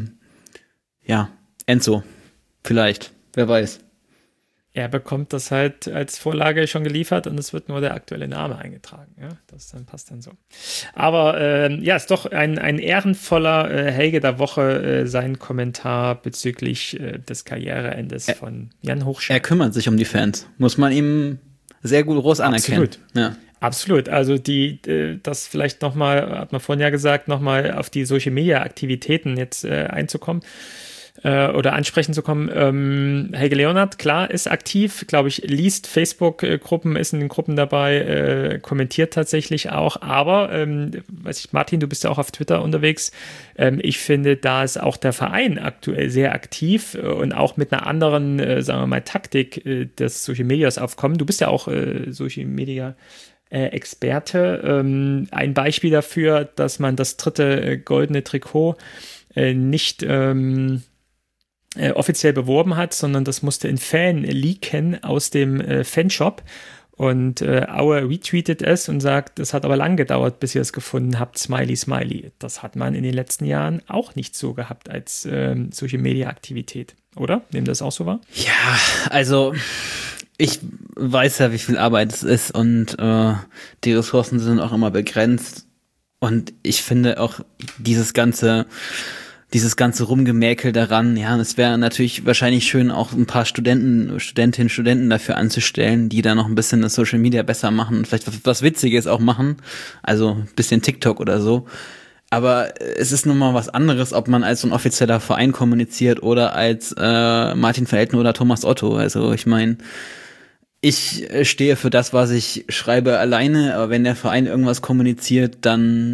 Enzo. Vielleicht. Wer weiß. Er bekommt das halt als Vorlage schon geliefert und es wird nur der aktuelle Name eingetragen. Ja, das passt dann so. Aber ist doch ein ehrenvoller Helge der Woche, sein Kommentar bezüglich des Karriereendes von Jan Hochscheid. Er kümmert sich um die Fans. Muss man ihm sehr gut groß anerkennen. Absolut. Ja. Absolut. Also das vielleicht nochmal, hat man vorhin ja gesagt, nochmal auf die Social-Media-Aktivitäten jetzt einzukommen. Oder ansprechen zu kommen. Helge Leonhardt, klar, ist aktiv, glaube ich, liest Facebook-Gruppen, ist in den Gruppen dabei, kommentiert tatsächlich auch, aber, Martin, du bist ja auch auf Twitter unterwegs, ich finde, da ist auch der Verein aktuell sehr aktiv und auch mit einer anderen, sagen wir mal, Taktik des Social Medias aufkommen. Du bist ja auch Social Media Experte. Ein Beispiel dafür, dass man das dritte goldene Trikot nicht offiziell beworben hat, sondern das musste in Fan leaken aus dem Fanshop, und Aue retweetet es und sagt, es hat aber lang gedauert, bis ihr es gefunden habt, Smiley, Smiley. Das hat man in den letzten Jahren auch nicht so gehabt als Social-Media-Aktivität, oder? Nehmt das auch so wahr? Ja, also ich weiß ja, wie viel Arbeit es ist, und die Ressourcen sind auch immer begrenzt, und ich finde auch dieses ganze Rumgemäkel daran, ja, es wäre natürlich wahrscheinlich schön, auch ein paar Studenten dafür anzustellen, die da noch ein bisschen das Social Media besser machen und vielleicht was Witziges auch machen, also ein bisschen TikTok oder so. Aber es ist nun mal was anderes, ob man als so ein offizieller Verein kommuniziert oder als Martin van Elten oder Thomas Otto. Also ich meine, ich stehe für das, was ich schreibe, alleine, aber wenn der Verein irgendwas kommuniziert, dann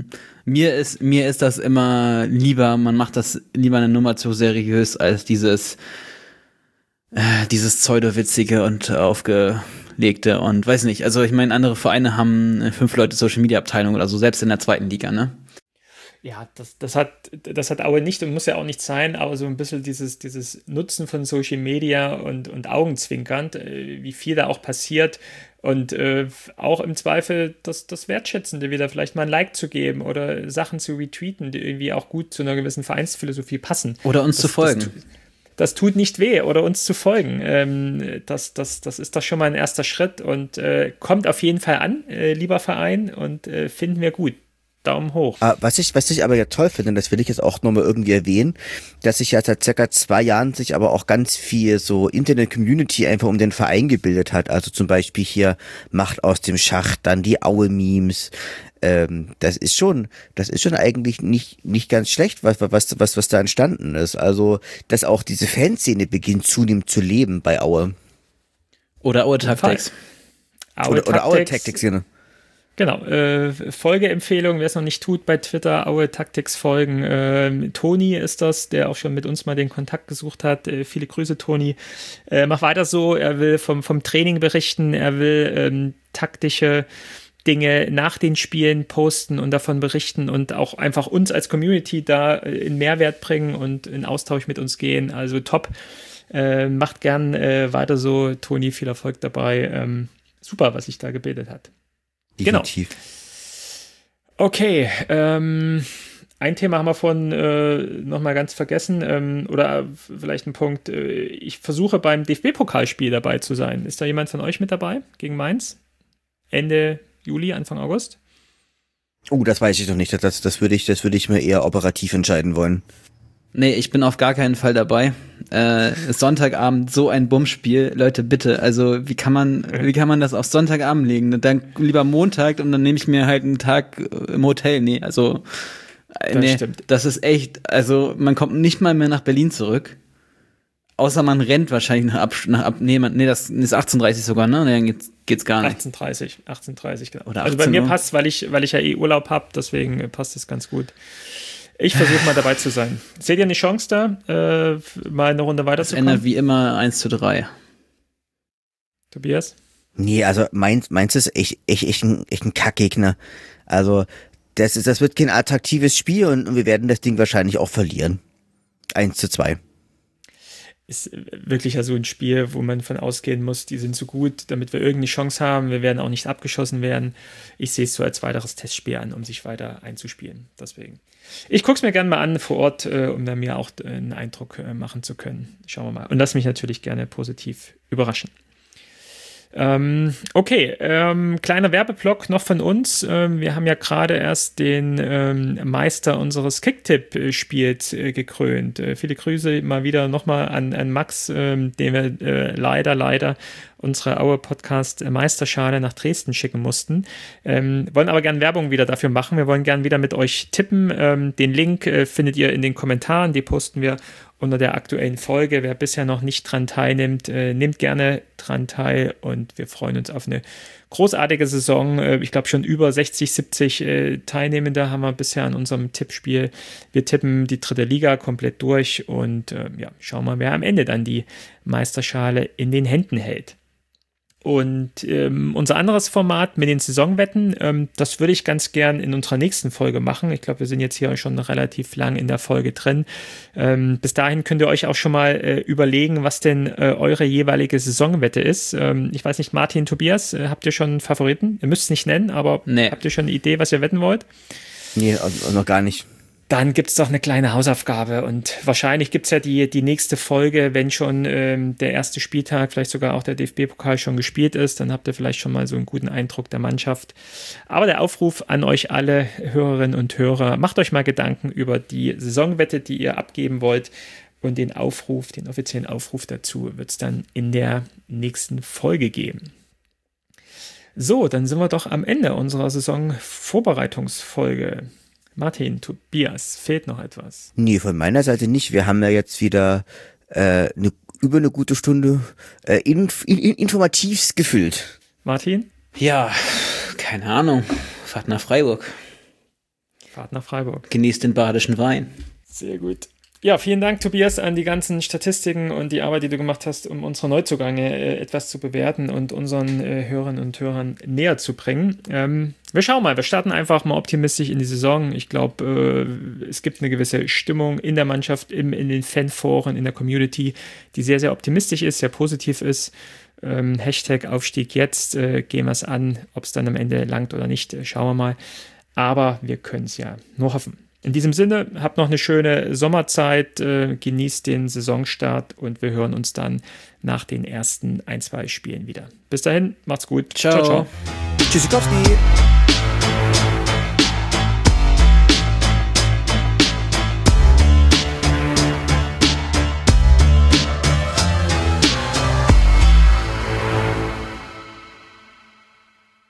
Mir ist das immer lieber, man macht das lieber eine Nummer zu seriös als dieses Pseudo-witzige und aufgelegte und weiß nicht. Also ich meine, andere Vereine haben 5 Leute Social-Media-Abteilung oder so, selbst in der 2. Liga, ne? Ja, das hat Aue nicht und muss ja auch nicht sein, aber so ein bisschen dieses Nutzen von Social Media und augenzwinkernd, wie viel da auch passiert und auch im Zweifel das Wertschätzende wieder vielleicht mal ein Like zu geben oder Sachen zu retweeten, die irgendwie auch gut zu einer gewissen Vereinsphilosophie passen. Oder uns zu folgen. Das tut nicht weh oder uns zu folgen. Das ist doch schon mal ein erster Schritt und kommt auf jeden Fall an, lieber Verein, und finden wir gut. Daumen hoch. Was ich aber ja toll finde, und das will ich jetzt auch nochmal irgendwie erwähnen, dass sich ja seit circa 2 Jahren sich aber auch ganz viel so Internet-Community einfach um den Verein gebildet hat. Also zum Beispiel hier Macht aus dem Schacht, dann die Aue-Memes. Das ist schon eigentlich nicht ganz schlecht, was da entstanden ist. Also, dass auch diese Fanszene beginnt zunehmend zu leben bei Aue. Oder Aue Tactics. Oder Aue Tactics, genau. Genau, Folgeempfehlung, wer es noch nicht tut, bei Twitter, Aue Tactics folgen. Toni ist das, der auch schon mit uns mal den Kontakt gesucht hat. Viele Grüße, Toni. Mach weiter so, er will vom Training berichten, er will taktische Dinge nach den Spielen posten und davon berichten und auch einfach uns als Community da in Mehrwert bringen und in Austausch mit uns gehen. Also top. Macht gern weiter so, Toni, viel Erfolg dabei. Super, was sich da gebildet hat. Definitiv. Genau. Okay, ein Thema haben wir vorhin nochmal ganz vergessen, oder vielleicht ein Punkt. Ich versuche beim DFB-Pokalspiel dabei zu sein. Ist da jemand von euch mit dabei gegen Mainz? Ende Juli, Anfang August? Oh, das weiß ich noch nicht. Das würde ich mir eher operativ entscheiden wollen. Nee, ich bin auf gar keinen Fall dabei. Sonntagabend so ein Bummspiel, Leute, bitte. Also wie kann man das auf Sonntagabend legen? Dann lieber Montag und dann nehme ich mir halt einen Tag im Hotel. Nee, also Stimmt. Das ist echt. Also man kommt nicht mal mehr nach Berlin zurück. Außer man rennt wahrscheinlich das ist 18:30 sogar, ne? Dann geht's gar nicht. 18:30, genau. Oder 18 also bei mir Uhr. passt, weil ich ja Urlaub habe, deswegen passt es ganz gut. Ich versuche mal dabei zu sein. Seht ihr eine Chance da, mal eine Runde weiterzukommen? Das Ende wie immer 1:3. Tobias? Nee, also Mainz ist echt ein Kackgegner. Also das wird kein attraktives Spiel und wir werden das Ding wahrscheinlich auch verlieren. 1:2. Ist wirklich ja so ein Spiel, wo man von ausgehen muss, die sind so gut, damit wir irgendeine Chance haben. Wir werden auch nicht abgeschossen werden. Ich sehe es so als weiteres Testspiel an, um sich weiter einzuspielen. Deswegen. Ich gucke es mir gerne mal an vor Ort, um dann mir auch einen Eindruck machen zu können. Schauen wir mal. Und lass mich natürlich gerne positiv überraschen. Okay, kleiner Werbeblock noch von uns. Wir haben ja gerade erst den Meister unseres Kicktipp-Spiels gekrönt. Viele Grüße mal wieder nochmal an Max, dem wir leider unsere Aue Podcast Meisterschale nach Dresden schicken mussten. Wollen aber gern Werbung wieder dafür machen. Wir wollen gern wieder mit euch tippen. Den Link findet ihr in den Kommentaren. Die posten wir unter der aktuellen Folge. Wer bisher noch nicht dran teilnimmt, nimmt gerne dran teil und wir freuen uns auf eine großartige Saison. Ich glaube schon über 60, 70 Teilnehmende haben wir bisher an unserem Tippspiel. Wir tippen die 3. Liga komplett durch und schauen mal, wer am Ende dann die Meisterschale in den Händen hält. Und unser anderes Format mit den Saisonwetten, das würde ich ganz gern in unserer nächsten Folge machen. Ich glaube, wir sind jetzt hier schon relativ lang in der Folge drin. Bis dahin könnt ihr euch auch schon mal überlegen, was denn eure jeweilige Saisonwette ist. Ich weiß nicht, Martin, Tobias, habt ihr schon einen Favoriten? Ihr müsst es nicht nennen, aber Habt ihr schon eine Idee, was ihr wetten wollt? Nee, noch gar nicht. Dann gibt es doch eine kleine Hausaufgabe und wahrscheinlich gibt es ja die nächste Folge, wenn schon der erste Spieltag, vielleicht sogar auch der DFB-Pokal schon gespielt ist, dann habt ihr vielleicht schon mal so einen guten Eindruck der Mannschaft. Aber der Aufruf an euch alle Hörerinnen und Hörer, macht euch mal Gedanken über die Saisonwette, die ihr abgeben wollt und den offiziellen Aufruf dazu wird es dann in der nächsten Folge geben. So, dann sind wir doch am Ende unserer Saisonvorbereitungsfolge. Martin, Tobias, fehlt noch etwas? Nee, von meiner Seite nicht. Wir haben ja jetzt wieder über eine gute Stunde informativst gefüllt. Martin? Ja, keine Ahnung. Fahrt nach Freiburg. Fahrt nach Freiburg. Genießt den badischen Wein. Sehr gut. Ja, vielen Dank, Tobias, an die ganzen Statistiken und die Arbeit, die du gemacht hast, um unsere Neuzugänge etwas zu bewerten und unseren Hörerinnen und Hörern näher zu bringen. Wir schauen mal, wir starten einfach mal optimistisch in die Saison. Ich glaube, es gibt eine gewisse Stimmung in der Mannschaft, in den Fanforen, in der Community, die sehr, sehr optimistisch ist, sehr positiv ist. Hashtag Aufstieg jetzt, gehen wir es an, ob es dann am Ende langt oder nicht, schauen wir mal. Aber wir können es ja nur hoffen. In diesem Sinne, habt noch eine schöne Sommerzeit, genießt den Saisonstart und wir hören uns dann nach den ersten 1-2 Spielen wieder. Bis dahin, macht's gut. Ciao. Tschüssikowski.